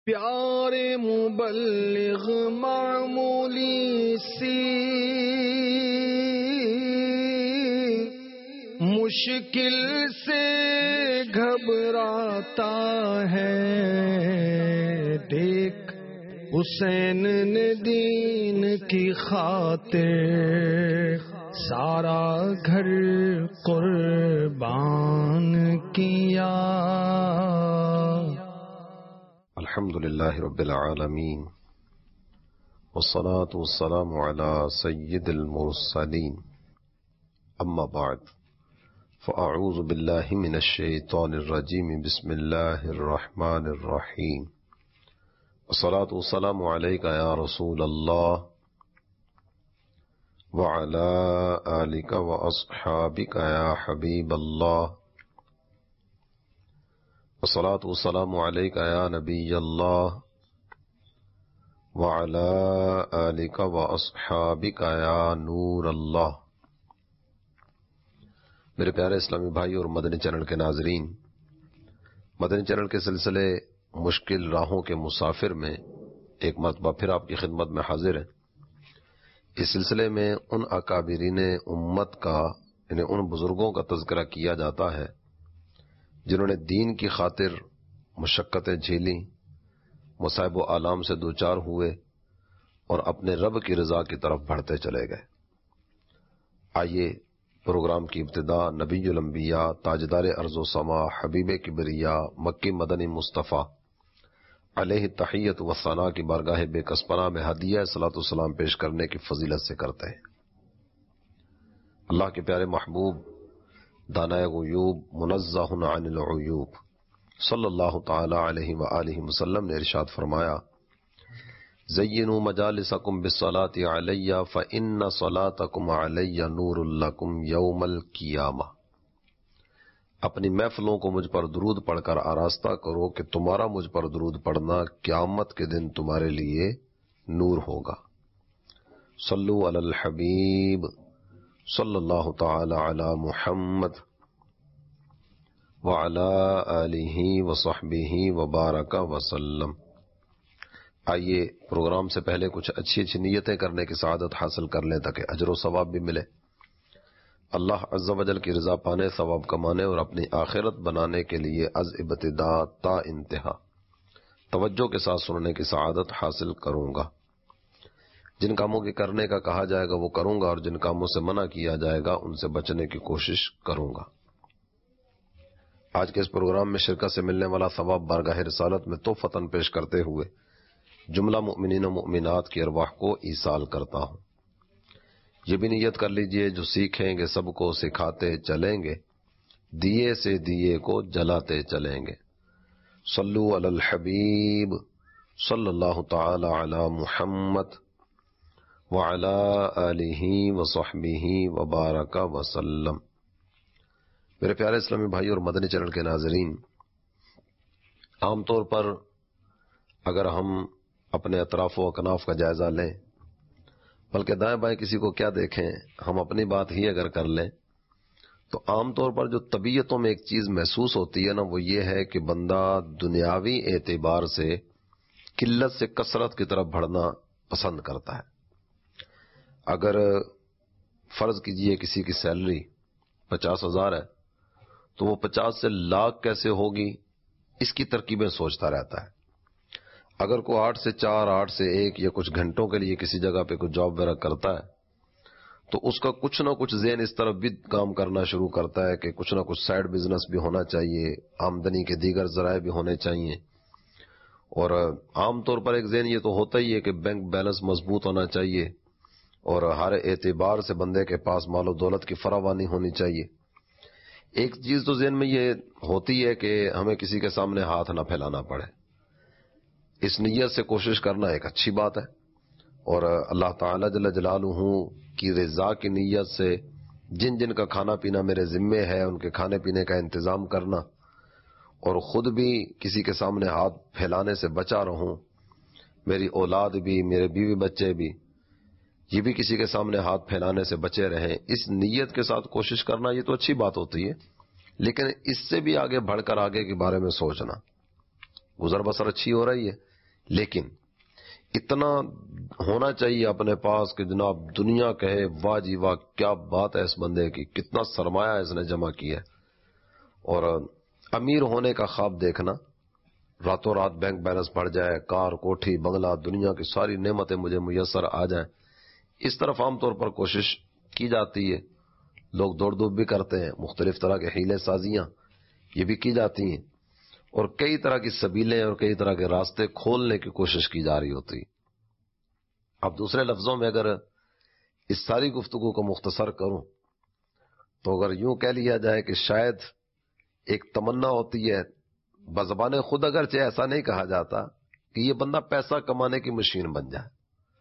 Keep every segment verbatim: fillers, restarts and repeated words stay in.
پیارے مبلغ معمولی سی مشکل سے گھبراتا ہے، دیکھ حسین نے دین کی خاطر سارا گھر قربان کیا۔ الحمد للہ رب العالمین والصلاة والسلام علی سید المرسلین، اما بعد فاعوذ باللہ من الشیطان الرجیم، بسم اللہ الرحمن الرحیم، والصلاة والسلام علیک یا رسول اللہ وعلی آلک واصحابک یا حبیب اللہ، والصلاة والسلام علیک یا نبی اللہ وعلی آلک واصحابک یا نور اللہ۔ میرے پیارے اسلامی بھائی اور مدنی چینل کے ناظرین، مدنی چینل کے سلسلے مشکل راہوں کے مسافر میں ایک مرتبہ پھر آپ کی خدمت میں حاضر ہیں۔ اس سلسلے میں ان اکابرین امت کا، یعنی ان بزرگوں کا تذکرہ کیا جاتا ہے جنہوں نے دین کی خاطر مشقتیں جھیلیں، مصائب و آلام سے دوچار ہوئے اور اپنے رب کی رضا کی طرف بڑھتے چلے گئے۔ آئیے پروگرام کی ابتدا نبی الانبیاء، تاجدار ارض و سما، حبیب کبریا، مکی مدنی مصطفیٰ علیہ تحیت و ثنا کی بارگاہ بے کسپنا میں ہدیہ صلاۃ والسلام پیش کرنے کی فضیلت سے کرتے ہیں۔ اللہ کے پیارے محبوب دانائے غیوب، منزہ عن العیوب، صلی اللہ تعالی علیہ وآلہ وسلم نے ارشاد فرمایا، زینوا مجالسکم بالصلاۃ علی فإن صلاتکم علی نور لکم یوم القیامہ۔ اپنی محفلوں کو مجھ پر درود پڑھ کر آراستہ کرو کہ تمہارا مجھ پر درود پڑھنا قیامت کے دن تمہارے لیے نور ہوگا۔ صلو علی الحبیب صلی اللہ تعالی علی محمد وعلی آلہ وصحبہ وبارک وسلم۔ آئیے پروگرام سے پہلے کچھ اچھی اچھی نیتیں کرنے کی سعادت حاصل کر لیں تاکہ اجر و ثواب بھی ملے۔ اللہ عز و جل کی رضا پانے، ثواب کمانے اور اپنی آخرت بنانے کے لیے از ابتدا تا انتہا توجہ کے ساتھ سننے کی سعادت حاصل کروں گا۔ جن کاموں کے کرنے کا کہا جائے گا وہ کروں گا، اور جن کاموں سے منع کیا جائے گا ان سے بچنے کی کوشش کروں گا۔ آج کے اس پروگرام میں شرکت سے ملنے والا ثواب بارگاہ رسالت میں تحفتاً پیش کرتے ہوئے جملہ مؤمنین و مؤمنات کی ارواح کو ایصال کرتا ہوں۔ یہ بھی نیت کر لیجئے جو سیکھیں گے سب کو سکھاتے چلیں گے، دیے سے دیے کو جلاتے چلیں گے۔ صلو علی الحبیب صلی اللہ تعالی علی محمد وعلی آلہ وصحبہ وبارک وسلم۔ میرے پیارے اسلامی بھائی اور مدنی چینل کے ناظرین، عام طور پر اگر ہم اپنے اطراف و اکناف کا جائزہ لیں، بلکہ دائیں بائیں کسی کو کیا دیکھیں، ہم اپنی بات ہی اگر کر لیں تو عام طور پر جو طبیعتوں میں ایک چیز محسوس ہوتی ہے نا، وہ یہ ہے کہ بندہ دنیاوی اعتبار سے قلت سے کثرت کی طرف بڑھنا پسند کرتا ہے۔ اگر فرض کیجئے کسی کی سیلری پچاس ہزار ہے تو وہ پچاس سے لاکھ کیسے ہوگی اس کی ترکیبیں سوچتا رہتا ہے۔ اگر کوئی آٹھ سے چار، آٹھ سے ایک یا کچھ گھنٹوں کے لیے کسی جگہ پہ کوئی جاب وغیرہ کرتا ہے تو اس کا کچھ نہ کچھ ذہن اس طرف بھی کام کرنا شروع کرتا ہے کہ کچھ نہ کچھ سائیڈ بزنس بھی ہونا چاہیے، آمدنی کے دیگر ذرائع بھی ہونے چاہیے، اور عام طور پر ایک ذہن یہ تو ہوتا ہی ہے کہ بینک بیلنس مضبوط ہونا چاہیے اور ہر اعتبار سے بندے کے پاس مال و دولت کی فراوانی ہونی چاہیے۔ ایک چیز تو ذہن میں یہ ہوتی ہے کہ ہمیں کسی کے سامنے ہاتھ نہ پھیلانا پڑے، اس نیت سے کوشش کرنا ایک اچھی بات ہے، اور اللہ تعالی جل جلالہ کی رضا کی نیت سے جن جن کا کھانا پینا میرے ذمے ہے ان کے کھانے پینے کا انتظام کرنا، اور خود بھی کسی کے سامنے ہاتھ پھیلانے سے بچا رہوں، میری اولاد بھی، میرے بیوی بچے بھی، یہ بھی کسی کے سامنے ہاتھ پھیلانے سے بچے رہیں، اس نیت کے ساتھ کوشش کرنا یہ تو اچھی بات ہوتی ہے، لیکن اس سے بھی آگے بڑھ کر آگے کے بارے میں سوچنا، گزر بسر اچھی ہو رہی ہے، لیکن اتنا ہونا چاہیے اپنے پاس کہ جناب دنیا کہے واہ جی واہ کیا بات ہے اس بندے کی، کتنا سرمایہ اس نے جمع کیا ہے. اور امیر ہونے کا خواب دیکھنا، راتوں رات بینک بیلنس بڑھ جائے، کار کوٹھی بنگلہ دنیا کی ساری نعمتیں مجھے میسر آ جائیں، اس طرف عام طور پر کوشش کی جاتی ہے. لوگ دوڑ دھوپ بھی کرتے ہیں، مختلف طرح کے حیلے سازیاں یہ بھی کی جاتی ہیں، اور کئی طرح کی سبیلیں اور کئی طرح کے راستے کھولنے کی کوشش کی جا رہی ہوتی. اب دوسرے لفظوں میں اگر اس ساری گفتگو کو مختصر کروں تو اگر یوں کہہ لیا جائے کہ شاید ایک تمنا ہوتی ہے بزبان خود، اگرچہ ایسا نہیں کہا جاتا کہ یہ بندہ پیسہ کمانے کی مشین بن جائے،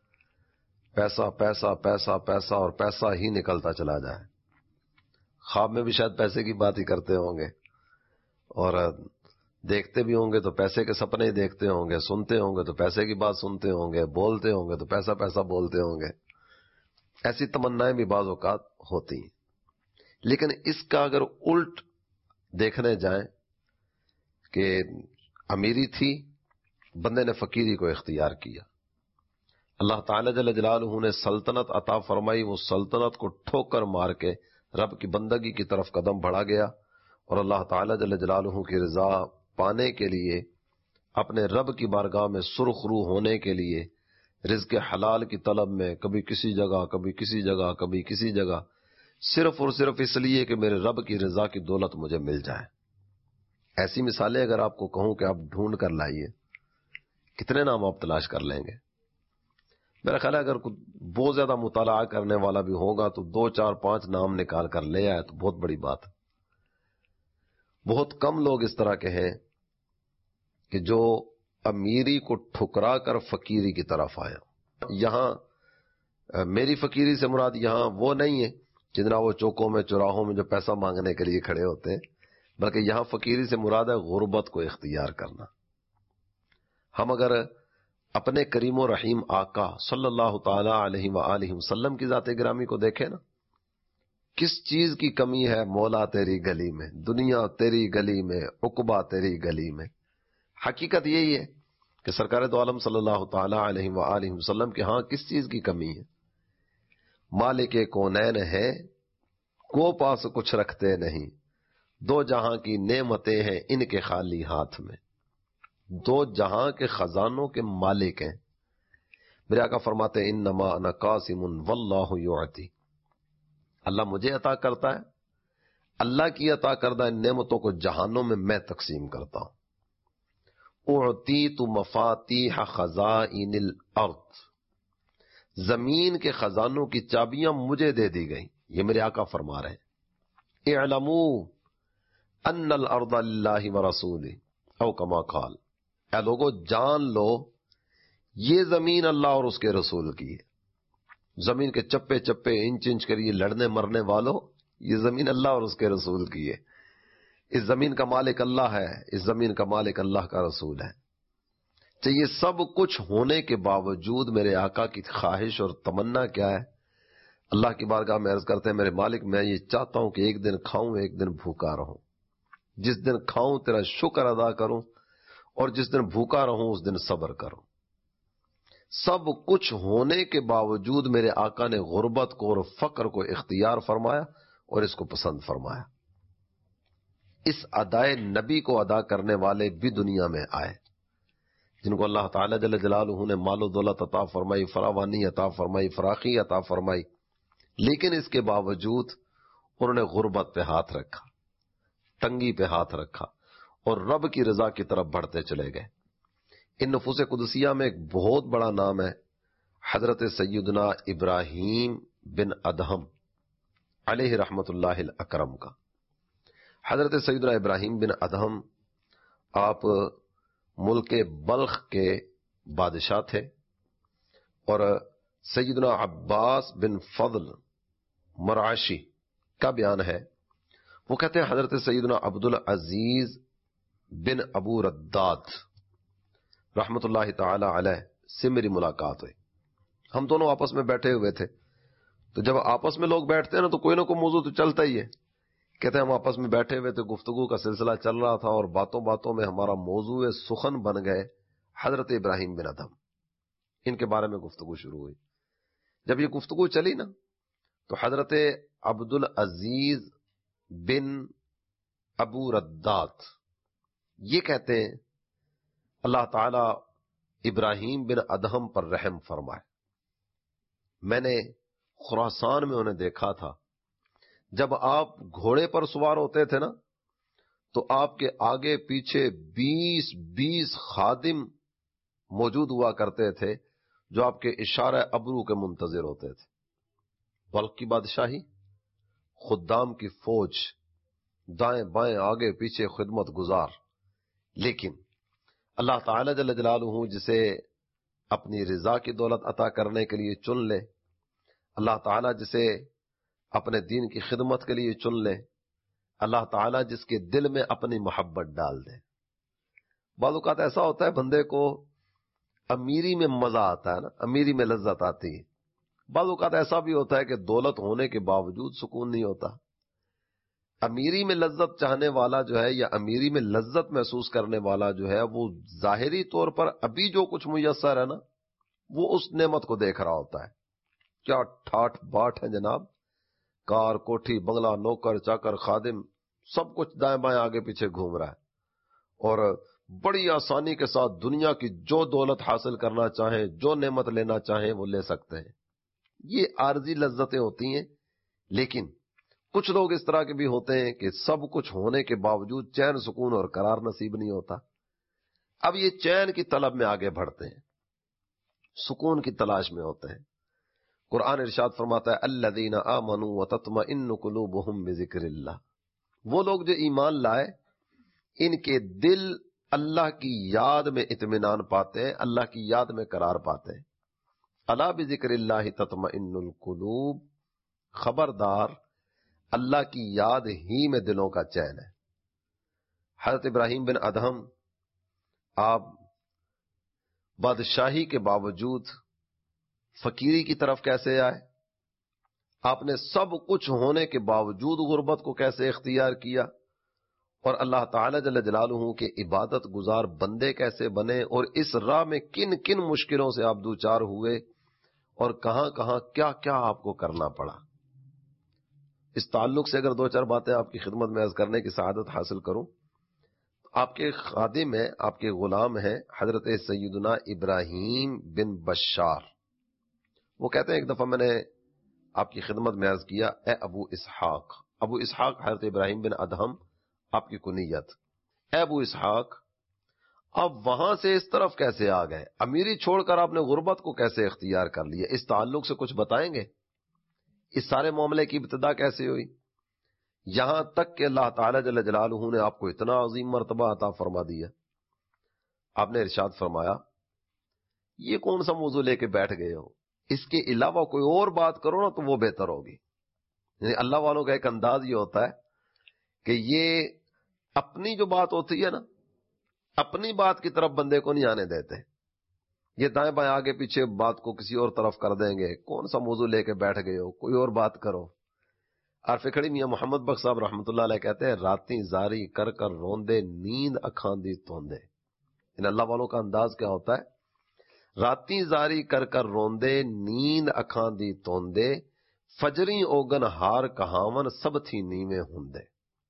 پیسہ پیسہ پیسہ پیسہ اور پیسہ ہی نکلتا چلا جائے. خواب میں بھی شاید پیسے کی بات ہی کرتے ہوں گے، اور دیکھتے بھی ہوں گے تو پیسے کے سپنے ہی دیکھتے ہوں گے، سنتے ہوں گے تو پیسے کی بات سنتے ہوں گے، بولتے ہوں گے تو پیسہ پیسہ بولتے ہوں گے. ایسی تمنائیں بھی بعض اوقات ہوتی ہیں. لیکن اس کا اگر الٹ دیکھنے جائیں کہ امیری تھی، بندے نے فقیری کو اختیار کیا، اللہ تعالی جل جلالہ نے سلطنت عطا فرمائی، وہ سلطنت کو ٹھوکر مار کے رب کی بندگی کی طرف قدم بڑھا گیا، اور اللہ تعالی جل جلالہ کی رضا پانے کے لیے، اپنے رب کی بارگاہ میں سرخ رو ہونے کے لیے، رزق حلال کی طلب میں کبھی کسی جگہ کبھی کسی جگہ کبھی کسی جگہ، صرف اور صرف اس لیے کہ میرے رب کی رضا کی دولت مجھے مل جائے. ایسی مثالیں اگر آپ کو کہوں کہ آپ ڈھونڈ کر لائیے، کتنے نام آپ تلاش کر لیں گے؟ میرا خیال ہے اگر بہت زیادہ مطالعہ کرنے والا بھی ہوگا تو دو چار پانچ نام نکال کر لے آئے تو بہت بڑی بات ہے. بہت کم لوگ اس طرح کے ہیں کہ جو امیری کو ٹھکرا کر فقیری کی طرف آیا. یہاں میری فقیری سے مراد یہاں وہ نہیں ہے جتنا وہ چوکوں میں چوراہوں میں جو پیسہ مانگنے کے لیے کھڑے ہوتے ہیں، بلکہ یہاں فقیری سے مراد ہے غربت کو اختیار کرنا. ہم اگر اپنے کریم و رحیم آقا صلی اللہ تعالی علیہ وآلہ وسلم کی ذات گرامی کو دیکھیں نا، کس چیز کی کمی ہے مولا تیری گلی میں، دنیا تیری گلی میں، عقبہ تیری گلی میں. حقیقت یہی ہے کہ سرکار دو عالم صلی اللہ تعالی علیہ وآلہ وسلم کے ہاں کس چیز کی کمی ہے؟ مالک کونین ہے کو پاس کچھ رکھتے نہیں، دو جہاں کی نعمتیں ہیں ان کے خالی ہاتھ میں. دو جہاں کے خزانوں کے مالک ہیں. میرے آقا فرماتے ہیں انما انا قاسم واللہ یعطی، اللہ مجھے عطا کرتا ہے، اللہ کی عطا کردہ ان نعمتوں کو جہانوں میں میں تقسیم کرتا ہوں. اعطیت مفاتیح خزائن الارض، زمین کے خزانوں کی چابیاں مجھے دے دی گئی. یہ میرے آقا فرما رہے ہیں اعلموا ان الارض للہ ورسولہ او کما قال، اے لوگو جان لو یہ زمین اللہ اور اس کے رسول کی ہے. زمین کے چپے چپے انچ انچ کے لیے لڑنے مرنے والوں، یہ زمین اللہ اور اس کے رسول کی ہے. اس زمین کا مالک اللہ ہے، اس زمین کا مالک اللہ کا رسول ہے. چاہیے سب کچھ ہونے کے باوجود میرے آقا کی خواہش اور تمنا کیا ہے؟ اللہ کی بارگاہ میں عرض کرتے ہیں میرے مالک میں یہ چاہتا ہوں کہ ایک دن کھاؤں ایک دن بھوکا رہوں، جس دن کھاؤں تیرا شکر ادا کروں، اور جس دن بھوکا رہوں اس دن صبر کروں. سب کچھ ہونے کے باوجود میرے آقا نے غربت کو اور فقر کو اختیار فرمایا اور اس کو پسند فرمایا. اس ادائے نبی کو ادا کرنے والے بھی دنیا میں آئے، جن کو اللہ تعالی جل جلالہ نے مال و دولت عطا فرمائی، فراوانی عطا فرمائی، فراخی عطا فرمائی، لیکن اس کے باوجود انہوں نے غربت پہ ہاتھ رکھا، تنگی پہ ہاتھ رکھا، اور رب کی رضا کی طرف بڑھتے چلے گئے. ان نفوس قدسیہ میں ایک بہت بڑا نام ہے حضرت سیدنا ابراہیم بن ادہم علیہ رحمت اللہ الاکرم کا. حضرت سیدنا ابراہیم بن ادہم آپ ملک بلخ کے بادشاہ تھے، اور سیدنا عباس بن فضل مرعشی کا بیان ہے، وہ کہتے ہیں حضرت سیدنا عبدالعزیز بن ابو رداد رحمت اللہ تعالی علیہ سے میری ملاقات ہوئی. ہم دونوں آپس میں بیٹھے ہوئے تھے، تو جب آپس میں لوگ بیٹھتے ہیں نا تو کوئی نہ کوئی موضوع تو چلتا ہی ہے. کہتے ہیں ہم آپس میں بیٹھے ہوئے تھے، گفتگو کا سلسلہ چل رہا تھا، اور باتوں باتوں میں ہمارا موضوع سخن بن گئے حضرت ابراہیم بن ادہم، ان کے بارے میں گفتگو شروع ہوئی۔ جب یہ گفتگو چلی نا تو حضرت عبد العزیز بن ابو ردات یہ کہتے ہیں اللہ تعالی ابراہیم بن ادہم پر رحم فرمائے، میں نے خراسان میں انہیں دیکھا تھا، جب آپ گھوڑے پر سوار ہوتے تھے نا تو آپ کے آگے پیچھے بیس بیس خادم موجود ہوا کرتے تھے جو آپ کے اشارہ ابرو کے منتظر ہوتے تھے۔ بلخ کی بادشاہی، خدام کی فوج، دائیں بائیں آگے پیچھے خدمت گزار، لیکن اللہ تعالی جل جلالہ جسے اپنی رضا کی دولت عطا کرنے کے لیے چن لے، اللہ تعالیٰ جسے اپنے دین کی خدمت کے لیے چن لے، اللہ تعالیٰ جس کے دل میں اپنی محبت ڈال دے۔ بعض اوقات ایسا ہوتا ہے بندے کو امیری میں مزہ آتا ہے نا، امیری میں لذت آتی ہے۔ بعض اوقات ایسا بھی ہوتا ہے کہ دولت ہونے کے باوجود سکون نہیں ہوتا۔ امیری میں لذت چاہنے والا جو ہے یا امیری میں لذت محسوس کرنے والا جو ہے وہ ظاہری طور پر ابھی جو کچھ میسر ہے نا وہ اس نعمت کو دیکھ رہا ہوتا ہے۔ کیا ٹھاٹ باٹ ہے جناب، کار، کوٹھی، بنگلہ، نوکر چاکر، خادم، سب کچھ دائیں بائیں آگے پیچھے گھوم رہا ہے، اور بڑی آسانی کے ساتھ دنیا کی جو دولت حاصل کرنا چاہیں، جو نعمت لینا چاہیں وہ لے سکتے ہیں۔ یہ عارضی لذتیں ہوتی ہیں، لیکن کچھ لوگ اس طرح کے بھی ہوتے ہیں کہ سب کچھ ہونے کے باوجود چین سکون اور قرار نصیب نہیں ہوتا۔ اب یہ چین کی طلب میں آگے بڑھتے ہیں، سکون کی تلاش میں ہوتے ہیں۔ قرآن ارشاد فرماتا ہے الذین آمنوا وتطمئن قلوبہم بذکر اللہ، وہ لوگ جو ایمان لائے ان کے دل اللہ کی یاد میں اطمینان پاتے ہیں، اللہ کی یاد میں قرار پاتے ہیں۔ الا بذکر اللہ تطمئن القلوب، خبردار اللہ کی یاد ہی میں دلوں کا چین ہے۔ حضرت ابراہیم بن ادہم آپ بادشاہی کے باوجود فقیری کی طرف کیسے آئے؟ آپ نے سب کچھ ہونے کے باوجود غربت کو کیسے اختیار کیا، اور اللہ تعالی جل جلالہ کے عبادت گزار بندے کیسے بنے، اور اس راہ میں کن کن مشکلوں سے آپ دوچار ہوئے، اور کہاں کہاں کیا کیا آپ کو کرنا پڑا۔ اس تعلق سے اگر دو چار باتیں آپ کی خدمت میں عرض کرنے کی سعادت حاصل کروں، آپ کے خادم ہیں، آپ کے غلام ہیں حضرت سیدنا ابراہیم بن بشار۔ وہ کہتے ہیں ایک دفعہ میں نے آپ کی خدمت میں عرض کیا اے ابو اسحاق، ابو اسحاق حضرت ابراہیم بن ادہم آپ کی کنیت، اے ابو اسحاق آپ وہاں سے اس طرف کیسے آ گئے، امیری چھوڑ کر آپ نے غربت کو کیسے اختیار کر لیا، اس تعلق سے کچھ بتائیں گے؟ اس سارے معاملے کی ابتدا کیسے ہوئی، یہاں تک کہ اللہ تعالی جل جلالہ نے آپ کو اتنا عظیم مرتبہ عطا فرما دیا۔ آپ نے ارشاد فرمایا یہ کون سا موضوع لے کے بیٹھ گئے ہو، اس کے علاوہ کوئی اور بات کرو نا تو وہ بہتر ہوگی۔ یعنی اللہ والوں کا ایک انداز یہ ہوتا ہے کہ یہ اپنی جو بات ہوتی ہے نا، اپنی بات کی طرف بندے کو نہیں آنے دیتے، یہ دائیں بائیں آگے پیچھے بات کو کسی اور طرف کر دیں گے، کون سا موضوع لے کے بیٹھ گئے ہو، کوئی اور بات کرو۔ عارف کھڑی میاں محمد بخش صاحب رحمۃ اللہ علیہ کہتے ہیں راتیں زاری کر کر روندے نیند اکھاں دی توندے۔ ان اللہ والوں کا انداز کیا ہوتا ہے، راتیں زاری کر کر روندے نیند اکھاں دی توندے، فجری اوگن ہار کہاون سب تھی نیویں ہوندے۔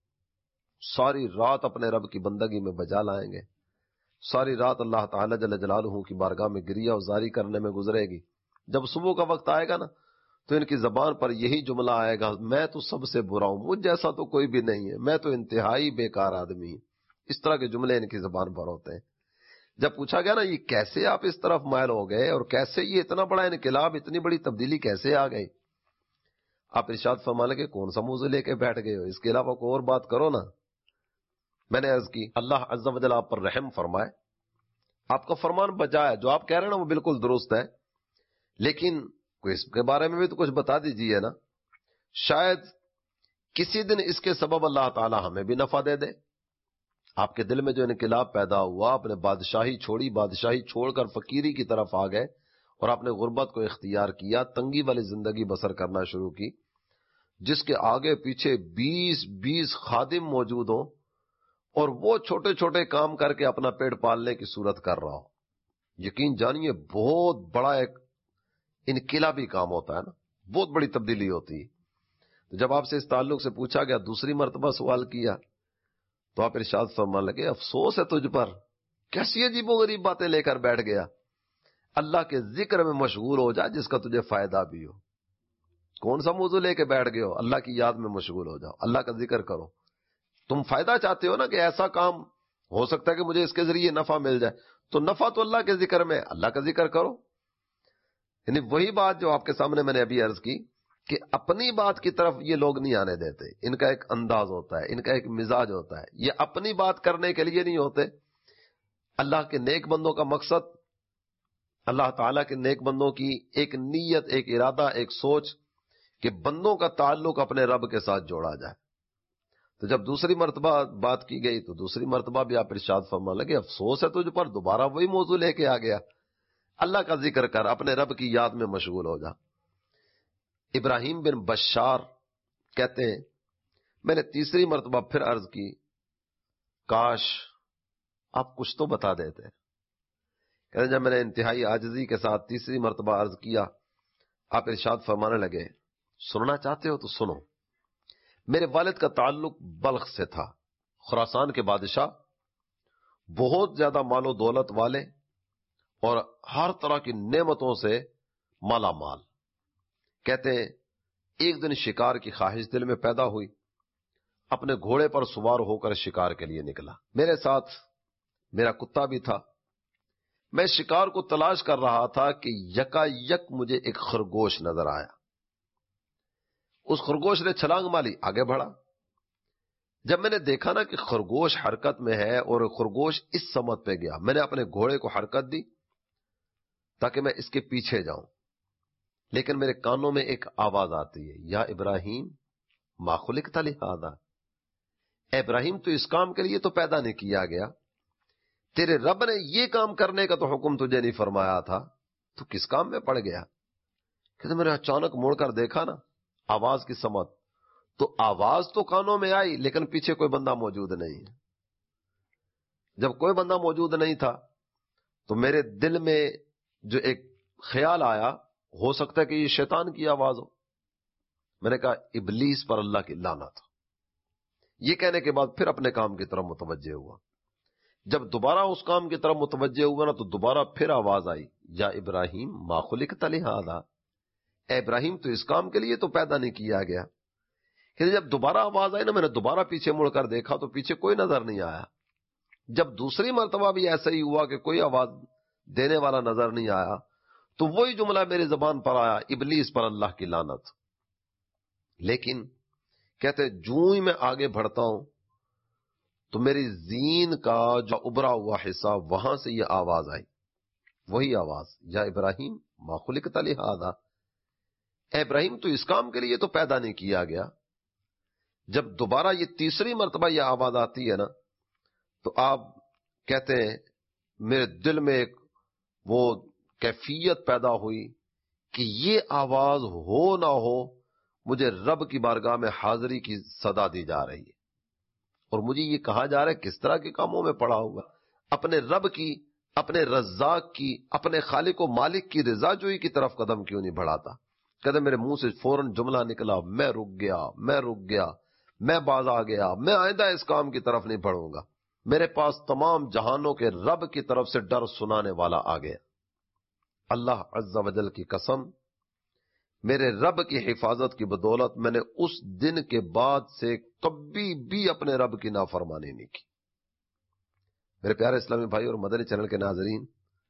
ساری رات اپنے رب کی بندگی میں بجا لائیں گے، ساری رات اللہ تعالی جل جلالہ کی بارگاہ میں گریہ وزاری کرنے میں گزرے گی۔ جب صبح کا وقت آئے گا نا تو ان کی زبان پر یہی جملہ آئے گا، میں تو سب سے برا ہوں، مجھ جیسا تو کوئی بھی نہیں ہے، میں تو انتہائی بیکار آدمی ہوں۔ اس طرح کے جملے ان کی زبان پر ہوتے ہیں۔ جب پوچھا گیا نا یہ کیسے آپ اس طرف مائل ہو گئے، اور کیسے یہ اتنا بڑا انقلاب، اتنی بڑی تبدیلی کیسے آ گئی، آپ ارشاد فرما لگے کون سا موضوع لے کے بیٹھ گئے ہو، اس کے علاوہ کوئی اور بات کرو نا۔ میں نے عرض کی اللہ عز و جل آپ پر رحم فرمائے، آپ کا فرمان بجا ہے، جو آپ کہہ رہے ہیں نا وہ بالکل درست ہے، لیکن کوئی اس کے بارے میں بھی تو کچھ بتا دیجئے نا، شاید کسی دن اس کے سبب اللہ تعالی ہمیں بھی نفع دے دے۔ آپ کے دل میں جو انقلاب پیدا ہوا، آپ نے بادشاہی چھوڑی، بادشاہی چھوڑ کر فقیری کی طرف آ گئے، اور آپ نے غربت کو اختیار کیا، تنگی والی زندگی بسر کرنا شروع کی، جس کے آگے پیچھے بیس بیس خادم موجود ہوں، اور وہ چھوٹے چھوٹے کام کر کے اپنا پیٹ پالنے کی صورت کر رہا ہو۔ یقین جانیے بہت بڑا ایک انقلابی کام ہوتا ہے نا، بہت بڑی تبدیلی ہوتی ہے. تو جب آپ سے اس تعلق سے پوچھا گیا، دوسری مرتبہ سوال کیا، تو آپ ارشاد فرمانے لگے افسوس ہے تجھ پر، کیسی عجیب و غریب باتیں لے کر بیٹھ گیا. اللہ کے ذکر میں مشغول ہو جا جس کا تجھے فائدہ بھی ہو. کون سا موضوع لے کے بیٹھ گئے ہو؟ اللہ کی یاد میں مشغول ہو جاؤ، اللہ کا ذکر کرو. تم فائدہ چاہتے ہو نا کہ ایسا کام ہو سکتا ہے کہ مجھے اس کے ذریعے نفع مل جائے، تو نفع تو اللہ کے ذکر میں، اللہ کا ذکر کرو. یعنی وہی بات جو آپ کے سامنے میں نے ابھی عرض کی کہ اپنی بات کی طرف یہ لوگ نہیں آنے دیتے. ان کا ایک انداز ہوتا ہے، ان کا ایک مزاج ہوتا ہے، یہ اپنی بات کرنے کے لیے نہیں ہوتے. اللہ کے نیک بندوں کا مقصد، اللہ تعالیٰ کے نیک بندوں کی ایک نیت، ایک ارادہ، ایک سوچ کہ بندوں کا تعلق اپنے رب کے ساتھ جوڑا جائے. تو جب دوسری مرتبہ بات کی گئی تو دوسری مرتبہ بھی آپ ارشاد فرمانے لگے افسوس ہے تجھ پر، دوبارہ وہی موضوع لے کے آ گیا. اللہ کا ذکر کر، اپنے رب کی یاد میں مشغول ہو جا. ابراہیم بن بشار کہتے ہیں میں نے تیسری مرتبہ پھر عرض کی کاش آپ کچھ تو بتا دیتے. کہتے ہیں جب میں نے انتہائی عاجزی کے ساتھ تیسری مرتبہ عرض کیا، آپ ارشاد فرمانے لگے سننا چاہتے ہو تو سنو. میرے والد کا تعلق بلخ سے تھا، خراسان کے بادشاہ، بہت زیادہ مال و دولت والے اور ہر طرح کی نعمتوں سے مالا مال. کہتے ہیں ایک دن شکار کی خواہش دل میں پیدا ہوئی، اپنے گھوڑے پر سوار ہو کر شکار کے لیے نکلا. میرے ساتھ میرا کتا بھی تھا. میں شکار کو تلاش کر رہا تھا کہ یکا یک مجھے ایک خرگوش نظر آیا. اس خرگوش نے چھلانگ ماری، آگے بڑھا. جب میں نے دیکھا نا کہ خرگوش حرکت میں ہے اور خرگوش اس سمت پہ گیا، میں نے اپنے گھوڑے کو حرکت دی تاکہ میں اس کے پیچھے جاؤں. لیکن میرے کانوں میں ایک آواز آتی ہے، یا ابراہیم ما خلقت لہذا، اے ابراہیم تو اس کام کے لیے تو پیدا نہیں کیا گیا، تیرے رب نے یہ کام کرنے کا تو حکم تجھے نہیں فرمایا تھا، تو کس کام میں پڑ گیا. کہ میں نے اچانک موڑ کر دیکھا نا آواز کی سمت، تو آواز تو کانوں میں آئی لیکن پیچھے کوئی بندہ موجود نہیں ہے. جب کوئی بندہ موجود نہیں تھا تو میرے دل میں جو ایک خیال آیا، ہو سکتا ہے کہ یہ شیطان کی آواز ہو. میں نے کہا ابلیس پر اللہ کی لعنت. یہ کہنے کے بعد پھر اپنے کام کی طرف متوجہ ہوا. جب دوبارہ اس کام کی طرف متوجہ ہوا نا تو دوبارہ پھر آواز آئی، یا ابراہیم ما خلقت لہذا، اے ابراہیم تو اس کام کے لیے تو پیدا نہیں کیا گیا. کہ جب دوبارہ آواز آئی نا میں نے دوبارہ پیچھے مڑ کر دیکھا تو پیچھے کوئی نظر نہیں آیا. جب دوسری مرتبہ بھی ایسا ہی ہوا کہ کوئی آواز دینے والا نظر نہیں آیا تو وہی جملہ میری زبان پر آیا، ابلیس پر اللہ کی لعنت. لیکن کہتے جوں ہی میں آگے بڑھتا ہوں تو میری زین کا جو ابھرا ہوا حصہ وہاں سے یہ آواز آئی، وہی آواز، یا ابراہیم ما خلقت لہذا، اے ابراہیم تو اس کام کے لیے تو پیدا نہیں کیا گیا. جب دوبارہ یہ تیسری مرتبہ یہ آواز آتی ہے نا تو آپ کہتے ہیں میرے دل میں ایک وہ کیفیت پیدا ہوئی کہ یہ آواز ہو نہ ہو مجھے رب کی بارگاہ میں حاضری کی صدا دی جا رہی ہے، اور مجھے یہ کہا جا رہا ہے کس طرح کے کاموں میں پڑا ہوا، اپنے رب کی، اپنے رزاق کی، اپنے خالق و مالک کی رضا جوئی کی طرف قدم کیوں نہیں بڑھاتا. کہتے میرے منہ سے فوراً جملہ نکلا، میں رک گیا، میں رک گیا، میں باز آ گیا، میں آئندہ اس کام کی طرف نہیں بڑھوں گا. میرے پاس تمام جہانوں کے رب کی طرف سے ڈر سنانے والا آ گیا. اللہ عز و جل کی قسم، میرے رب کی حفاظت کی بدولت میں نے اس دن کے بعد سے کبھی بھی اپنے رب کی نافرمانی نہیں کی. میرے پیارے اسلامی بھائی اور مدنی چینل کے ناظرین،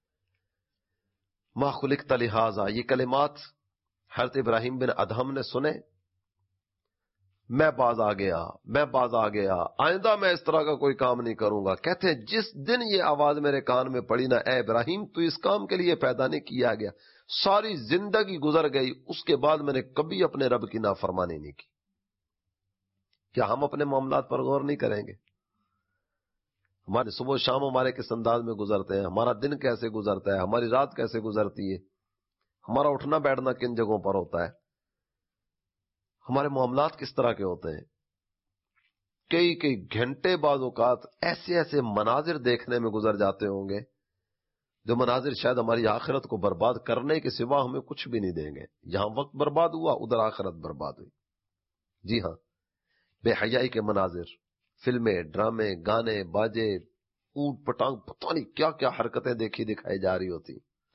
ما خلقت لہذا، یہ کلمات حضرت ابراہیم بن ادہم نے سنے. میں باز آ گیا، میں باز آ گیا، آئندہ میں اس طرح کا کوئی کام نہیں کروں گا. کہتے ہیں جس دن یہ آواز میرے کان میں پڑی نا، اے ابراہیم تو اس کام کے لیے پیدا نہیں کیا گیا، ساری زندگی گزر گئی، اس کے بعد میں نے کبھی اپنے رب کی نافرمانی نہیں کی. کیا ہم اپنے معاملات پر غور نہیں کریں گے؟ ہمارے صبح و شام ہمارے کس انداز میں گزرتے ہیں، ہمارا دن کیسے گزرتا ہے، ہماری رات کیسے گزرتی ہے، ہمارا اٹھنا بیٹھنا کن جگہوں پر ہوتا ہے، ہمارے معاملات کس طرح کے ہوتے ہیں. کئی کئی گھنٹے بعض اوقات ایسے ایسے مناظر دیکھنے میں گزر جاتے ہوں گے جو مناظر شاید ہماری آخرت کو برباد کرنے کے سوا ہمیں کچھ بھی نہیں دیں گے. یہاں وقت برباد ہوا، ادھر آخرت برباد ہوئی. جی ہاں، بے حیائی کے مناظر، فلمیں، ڈرامے، گانے، باجے، اونٹ پٹانگ، پتہ نہیں کیا کیا حرکتیں دیکھی دکھائی جا رہی ہوتی.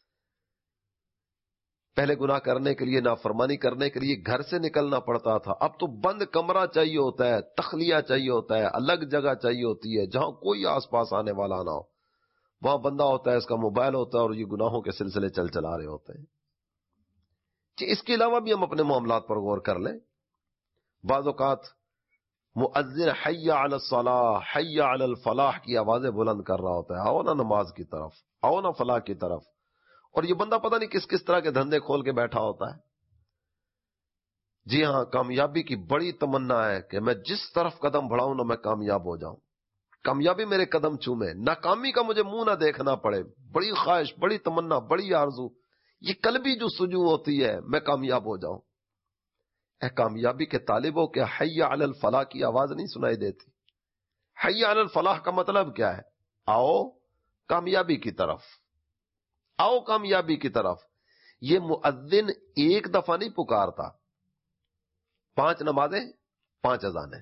پہلے گناہ کرنے کے لیے، نافرمانی کرنے کے لیے گھر سے نکلنا پڑتا تھا، اب تو بند کمرہ چاہیے ہوتا ہے، تخلیہ چاہیے ہوتا ہے، الگ جگہ چاہیے ہوتی ہے جہاں کوئی آس پاس آنے والا نہ ہو. وہاں بندہ ہوتا ہے، اس کا موبائل ہوتا ہے اور یہ گناہوں کے سلسلے چل چلا رہے ہوتے ہیں. کہ اس کے علاوہ بھی ہم اپنے معاملات پر غور کر لیں. بعض اوقات مؤذن حی علی الصلاح، حی علی الفلاح کی آوازیں بلند کر رہا ہوتا ہے، آؤ نا نماز کی طرف، آؤ نا فلاح کی طرف، اور یہ بندہ پتہ نہیں کس کس طرح کے دھندے کھول کے بیٹھا ہوتا ہے. جی ہاں، کامیابی کی بڑی تمنا ہے کہ میں جس طرف قدم بڑھاؤں نا میں کامیاب ہو جاؤں، کامیابی میرے قدم چومے، ناکامی کا مجھے منہ نہ دیکھنا پڑے. بڑی خواہش، بڑی تمنا، بڑی آرزو، یہ قلبی جو سجو ہوتی ہے، میں کامیاب ہو جاؤں. اے کامیابی کے طالبوں کے حی علی الفلاح کی آواز نہیں سنائی دیتی. حی علی الفلاح کا مطلب کیا ہے؟ آؤ کامیابی کی طرف، آؤ کامیابی کی طرف. یہ مؤذن ایک دفعہ نہیں پکارتا، پانچ نمازیں، پانچ اذانیں،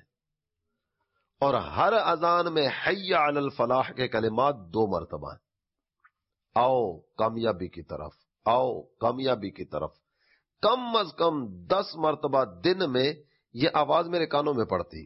اور ہر اذان میں حی علی الفلاح کے کلمات دو مرتبہ ہیں. آؤ کامیابی کی طرف، آؤ کامیابی کی طرف. کم از کم دس مرتبہ دن میں یہ آواز میرے کانوں میں پڑتی.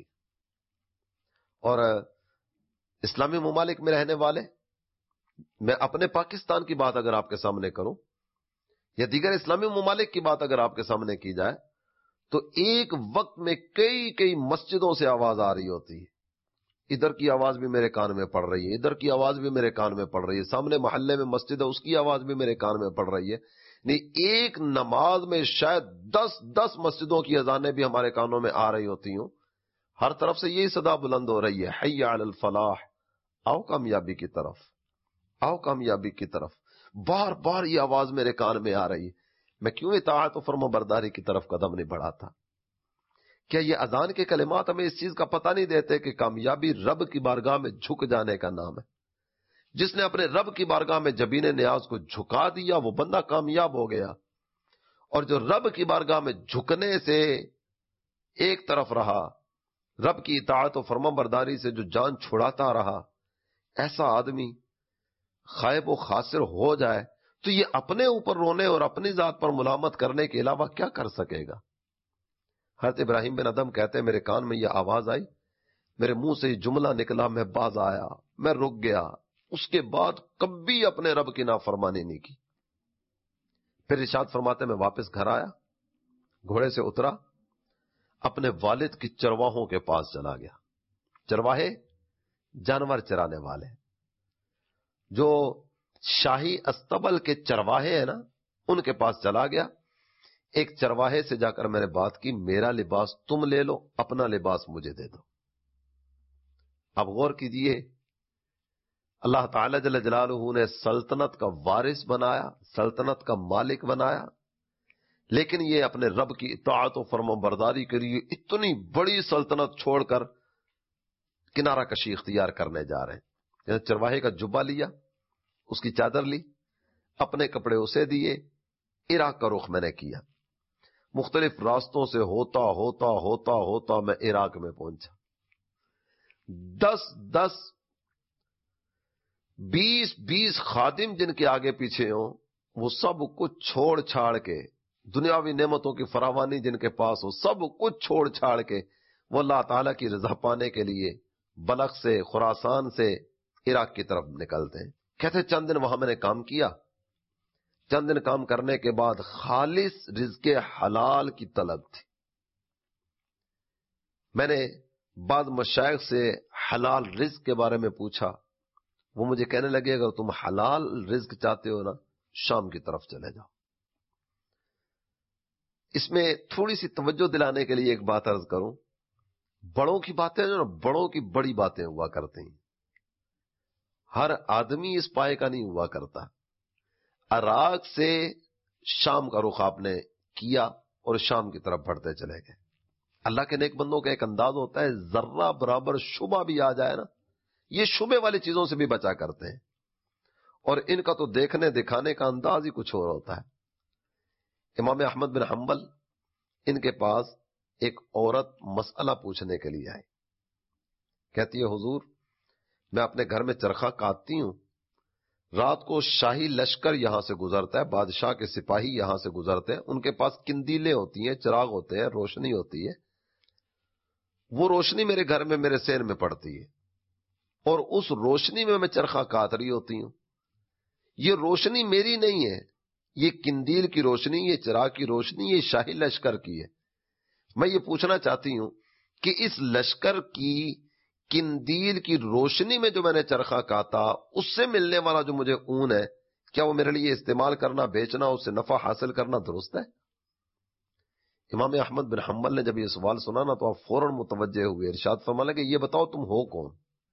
اور اسلامی ممالک میں رہنے والے، میں اپنے پاکستان کی بات اگر آپ کے سامنے کروں یا دیگر اسلامی ممالک کی بات اگر آپ کے سامنے کی جائے تو ایک وقت میں کئی کئی مسجدوں سے آواز آ رہی ہوتی ہے. ادھر کی آواز بھی میرے کان میں پڑ رہی ہے، ادھر کی آواز بھی میرے کان میں پڑ رہی ہے، سامنے محلے میں مسجد ہے اس کی آواز بھی میرے کان میں پڑ رہی ہے. نہیں، ایک نماز میں شاید دس دس مسجدوں کی اذانیں بھی ہمارے کانوں میں آ رہی ہوتی ہوں. ہر طرف سے یہی صدا بلند ہو رہی ہے، حی علی الفلاح، آؤ کامیابی کی طرف، آؤ کامیابی کی طرف. بار بار یہ آواز میرے کان میں آ رہی ہے. میں کیوں اطاعت و فرما برداری کی طرف قدم نہیں بڑھاتا؟ کیا یہ اذان کے کلمات ہمیں اس چیز کا پتہ نہیں دیتے کہ کامیابی رب کی بارگاہ میں جھک جانے کا نام ہے؟ جس نے اپنے رب کی بارگاہ میں جبین نیاز کو جھکا دیا وہ بندہ کامیاب ہو گیا، اور جو رب کی بارگاہ میں جھکنے سے ایک طرف رہا، رب کی اطاعت و فرما برداری سے جو جان چھڑاتا رہا، ایسا آدمی خائب و خاسر ہو جائے تو یہ اپنے اوپر رونے اور اپنی ذات پر ملامت کرنے کے علاوہ کیا کر سکے گا؟ حضرت ابراہیم بن ادم کہتے ہیں میرے کان میں یہ آواز آئی، میرے منہ سے یہ جملہ نکلا، میں باز آیا، میں رک گیا، اس کے بعد کبھی اپنے رب کی نافرمانی نہیں کی. پھر ارشاد فرماتے میں واپس گھر آیا، گھوڑے سے اترا، اپنے والد کی چرواہوں کے پاس چلا گیا. چرواہے جانور چرانے والے، جو شاہی استبل کے چرواہے ہیں نا، ان کے پاس چلا گیا. ایک چرواہے سے جا کر میں نے بات کی، میرا لباس تم لے لو، اپنا لباس مجھے دے دو. اب غور کیجئے، اللہ تعالی جل جلالہ نے سلطنت کا وارث بنایا، سلطنت کا مالک بنایا، لیکن یہ اپنے رب کی اطاعت و فرما برداری کے لیے اتنی بڑی سلطنت چھوڑ کر کنارہ کشی اختیار کرنے جا رہے ہیں. چرواہے کا جبہ لیا، اس کی چادر لی، اپنے کپڑے اسے دیے، عراق کا رخ میں نے کیا. مختلف راستوں سے ہوتا ہوتا ہوتا ہوتا میں عراق میں پہنچا. دس دس بیس بیس خادم جن کے آگے پیچھے ہوں، وہ سب کچھ چھوڑ چھاڑ کے، دنیاوی نعمتوں کی فراوانی جن کے پاس ہو، سب کچھ چھوڑ چھاڑ کے وہ اللہ تعالیٰ کی رضا پانے کے لیے بلخ سے، خراسان سے عراق کی طرف نکلتے ہیں. کہتے چند دن وہاں میں نے کام کیا. چند دن کام کرنے کے بعد خالص رزق حلال کی طلب تھی. میں نے بعض مشائخ سے حلال رزق کے بارے میں پوچھا، وہ مجھے کہنے لگے اگر تم حلال رزق چاہتے ہو نا، شام کی طرف چلے جاؤ. اس میں تھوڑی سی توجہ دلانے کے لیے ایک بات عرض کروں، بڑوں کی باتیں جو نا، بڑوں کی بڑی باتیں ہوا کرتی ہیں. ہر آدمی اس پائے کا نہیں ہوا کرتا. عراق سے شام کا رخ آپ نے کیا اور شام کی طرف بڑھتے چلے گئے. اللہ کے نیک بندوں کا ایک انداز ہوتا ہے، ذرہ برابر شبہ بھی آ جائے نا، یہ شبے والی چیزوں سے بھی بچا کرتے ہیں. اور ان کا تو دیکھنے دکھانے کا انداز ہی کچھ اور ہوتا ہے۔ امام احمد بن حنبل ان کے پاس ایک عورت مسئلہ پوچھنے کے لیے آئی، کہتی ہے حضور میں اپنے گھر میں چرخہ کاٹتی ہوں، رات کو شاہی لشکر یہاں سے گزرتا ہے، بادشاہ کے سپاہی یہاں سے گزرتے ہیں، ان کے پاس کندیلیں ہوتی ہیں، چراغ ہوتے ہیں، روشنی ہوتی ہے، وہ روشنی میرے گھر میں میرے سین میں پڑتی ہے اور اس روشنی میں میں چرخہ کاٹ رہی ہوتی ہوں۔ یہ روشنی میری نہیں ہے، یہ کندیل کی روشنی، یہ چراغ کی روشنی، یہ شاہی لشکر کی ہے۔ میں یہ پوچھنا چاہتی ہوں کہ اس لشکر کی کندیل کی روشنی میں جو میں نے چرخہ کاتا، اس سے ملنے والا جو مجھے اون ہے، کیا وہ میرے لیے استعمال کرنا، بیچنا، اس سے نفع حاصل کرنا درست ہے؟ امام احمد بن حنبل نے جب یہ سوال سنا نا تو آپ فوراً متوجہ ہوئے، ارشاد فرمانے کہ یہ بتاؤ تم ہو کون؟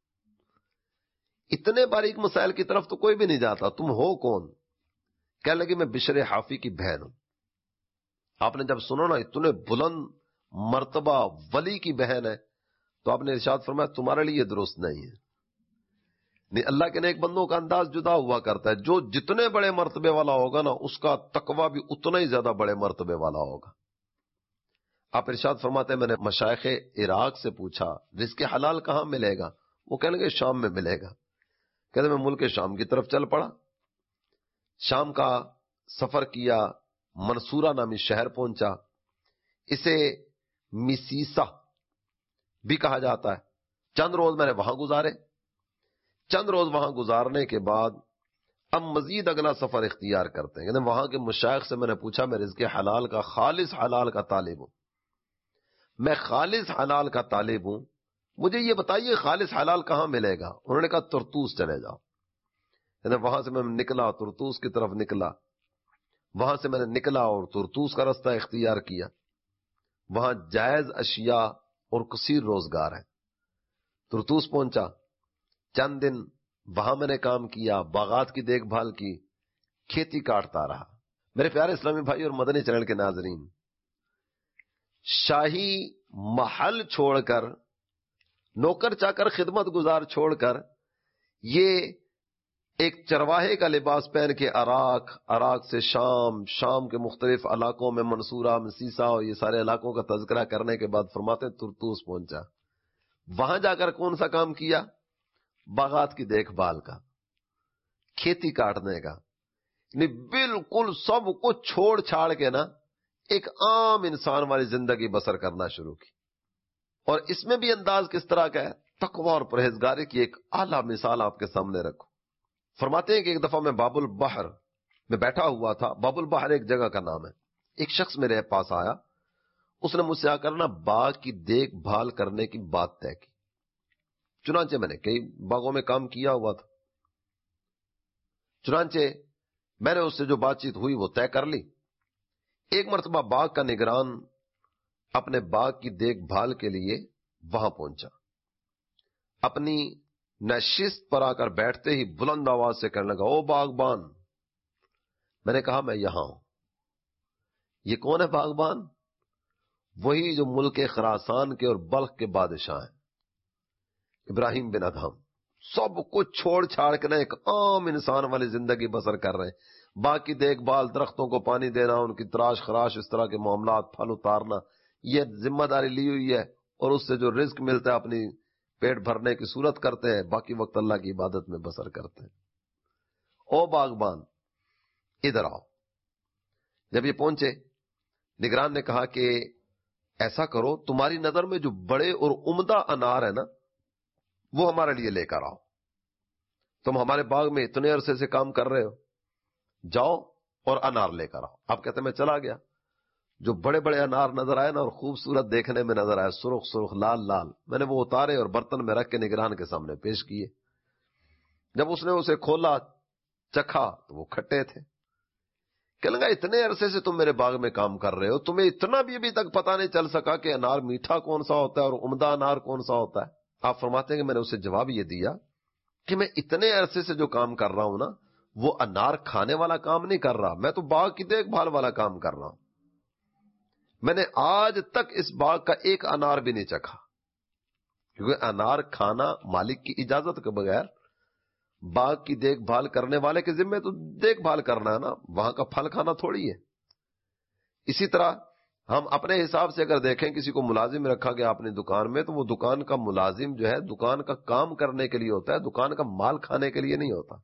اتنے باریک مسائل کی طرف تو کوئی بھی نہیں جاتا، تم ہو کون؟ کہنے لگے میں بشر حافی کی بہن ہوں۔ آپ نے جب سنا نا اتنے بلند مرتبہ ولی کی بہن ہے تو آپ نے ارشاد فرمایا تمہارے لیے درست نہیں ہے۔ نہیں، اللہ کے نیک بندوں کا انداز جدا ہوا کرتا ہے، جو جتنے بڑے مرتبے والا ہوگا نا اس کا تقوی بھی اتنا ہی زیادہ بڑے مرتبے والا ہوگا۔ آپ ارشاد فرماتے ہیں میں نے مشائخ عراق سے پوچھا رزق حلال کہاں ملے گا؟ وہ کہنے لگے شام میں ملے گا۔ کہتے میں ملک شام کی طرف چل پڑا، شام کا سفر کیا، منصورہ نامی شہر پہنچا، اسے مسیسا بھی کہا جاتا ہے۔ چند روز میں نے وہاں گزارے، چند روز وہاں گزارنے کے بعد اب مزید اگلا سفر اختیار کرتے ہیں۔ کہتے وہاں کے مشائخ سے میں نے پوچھا میں رزق حلال کا، خالص حلال کا طالب ہوں، میں خالص حلال کا طالب ہوں، مجھے یہ بتائیے خالص حلال کہاں ملے گا؟ انہوں نے کہا ترتوس چلے جاؤ۔ یعنی وہاں سے میں نکلا، ترتوس کی طرف نکلا، وہاں سے میں نے نکلا اور ترتوس کا رستہ اختیار کیا۔ وہاں جائز اشیاء اور کثیر روزگار ہے۔ ترتوس پہنچا، چند دن وہاں میں نے کام کیا، باغات کی دیکھ بھال کی، کھیتی کاٹتا رہا۔ میرے پیارے اسلامی بھائی اور مدنی چینل کے ناظرین، شاہی محل چھوڑ کر، نوکر چاکر خدمت گزار چھوڑ کر، یہ ایک چرواہے کا لباس پہن کے عراق، عراق سے شام، شام کے مختلف علاقوں میں منصورہ، مسیسا اور یہ سارے علاقوں کا تذکرہ کرنے کے بعد فرماتے ہیں ترتوس پہنچا۔ وہاں جا کر کون سا کام کیا؟ باغات کی دیکھ بھال کا، کھیتی کاٹنے کا، یعنی بالکل سب کچھ چھوڑ چھاڑ کے نا ایک عام انسان والی زندگی بسر کرنا شروع کی۔ اور اس میں بھی انداز کس طرح کا ہے؟ تقوی اور پرہیزگاری کی ایک اعلیٰ مثال آپ کے سامنے رکھو۔ فرماتے ہیں کہ ایک دفعہ میں باب البحر میں بیٹھا ہوا تھا، باب البحر ایک جگہ کا نام ہے، ایک شخص میرے پاس آیا، اس نے مجھ سے آ کر نا باغ کی دیکھ بھال کرنے کی بات طے کی۔ چنانچہ میں نے کئی باغوں میں کام کیا ہوا تھا، چنانچہ میں نے اس سے جو بات چیت ہوئی وہ طے کر لی۔ ایک مرتبہ باغ کا نگران اپنے باغ کی دیکھ بھال کے لیے وہاں پہنچا، اپنی نشست پر آ کر بیٹھتے ہی بلند آواز سے کہنے لگا او باغبان۔ میں نے کہا میں یہاں ہوں۔ یہ کون ہے باغبان؟ وہی جو ملک خراسان کے اور بلخ کے بادشاہ ہیں، ابراہیم بن ادہم۔ سب کچھ چھوڑ چھاڑ کے نا ایک عام انسان والی زندگی بسر کر رہے ہیں، باغ کی دیکھ بھال، درختوں کو پانی دینا، ان کی تراش خراش، اس طرح کے معاملات، پھل اتارنا، یہ ذمہ داری لی ہوئی ہے، اور اس سے جو رزق ملتا ہے اپنی پیٹ بھرنے کی صورت کرتے ہیں، باقی وقت اللہ کی عبادت میں بسر کرتے ہیں۔ او باغبان ادھر آؤ۔ جب یہ پہنچے، نگران نے کہا کہ ایسا کرو، تمہاری نظر میں جو بڑے اور عمدہ انار ہے نا وہ ہمارے لیے لے کر آؤ، تم ہمارے باغ میں اتنے عرصے سے کام کر رہے ہو، جاؤ اور انار لے کر آؤ۔ آپ کہتے ہیں میں چلا گیا، جو بڑے بڑے انار نظر آئے نا اور خوبصورت دیکھنے میں نظر آئے، سرخ سرخ لال لال، میں نے وہ اتارے اور برتن میں رکھ کے نگران کے سامنے پیش کیے۔ جب اس نے اسے کھولا، چکھا تو وہ کھٹے تھے۔ کہنے لگا اتنے عرصے سے تم میرے باغ میں کام کر رہے ہو، تمہیں اتنا بھی ابھی تک پتہ نہیں چل سکا کہ انار میٹھا کون سا ہوتا ہے اور عمدہ انار کون سا ہوتا ہے؟ آپ فرماتے ہیں کہ میں نے اسے جواب یہ دیا کہ میں اتنے عرصے سے جو کام کر رہا ہوں نا وہ انار کھانے والا کام نہیں کر رہا، میں تو باغ کی دیکھ بھال والا کام کر رہا ہوں۔ میں نے آج تک اس باغ کا ایک انار بھی نہیں چکھا، کیونکہ انار کھانا مالک کی اجازت کے بغیر باغ کی دیکھ بھال کرنے والے کے ذمے تو دیکھ بھال کرنا ہے نا، وہاں کا پھل کھانا تھوڑی ہے۔ اسی طرح ہم اپنے حساب سے اگر دیکھیں کسی کو ملازم رکھا گیا اپنی دکان میں، تو وہ دکان کا ملازم جو ہے دکان کا کام کرنے کے لیے ہوتا ہے، دکان کا مال کھانے کے لیے نہیں ہوتا۔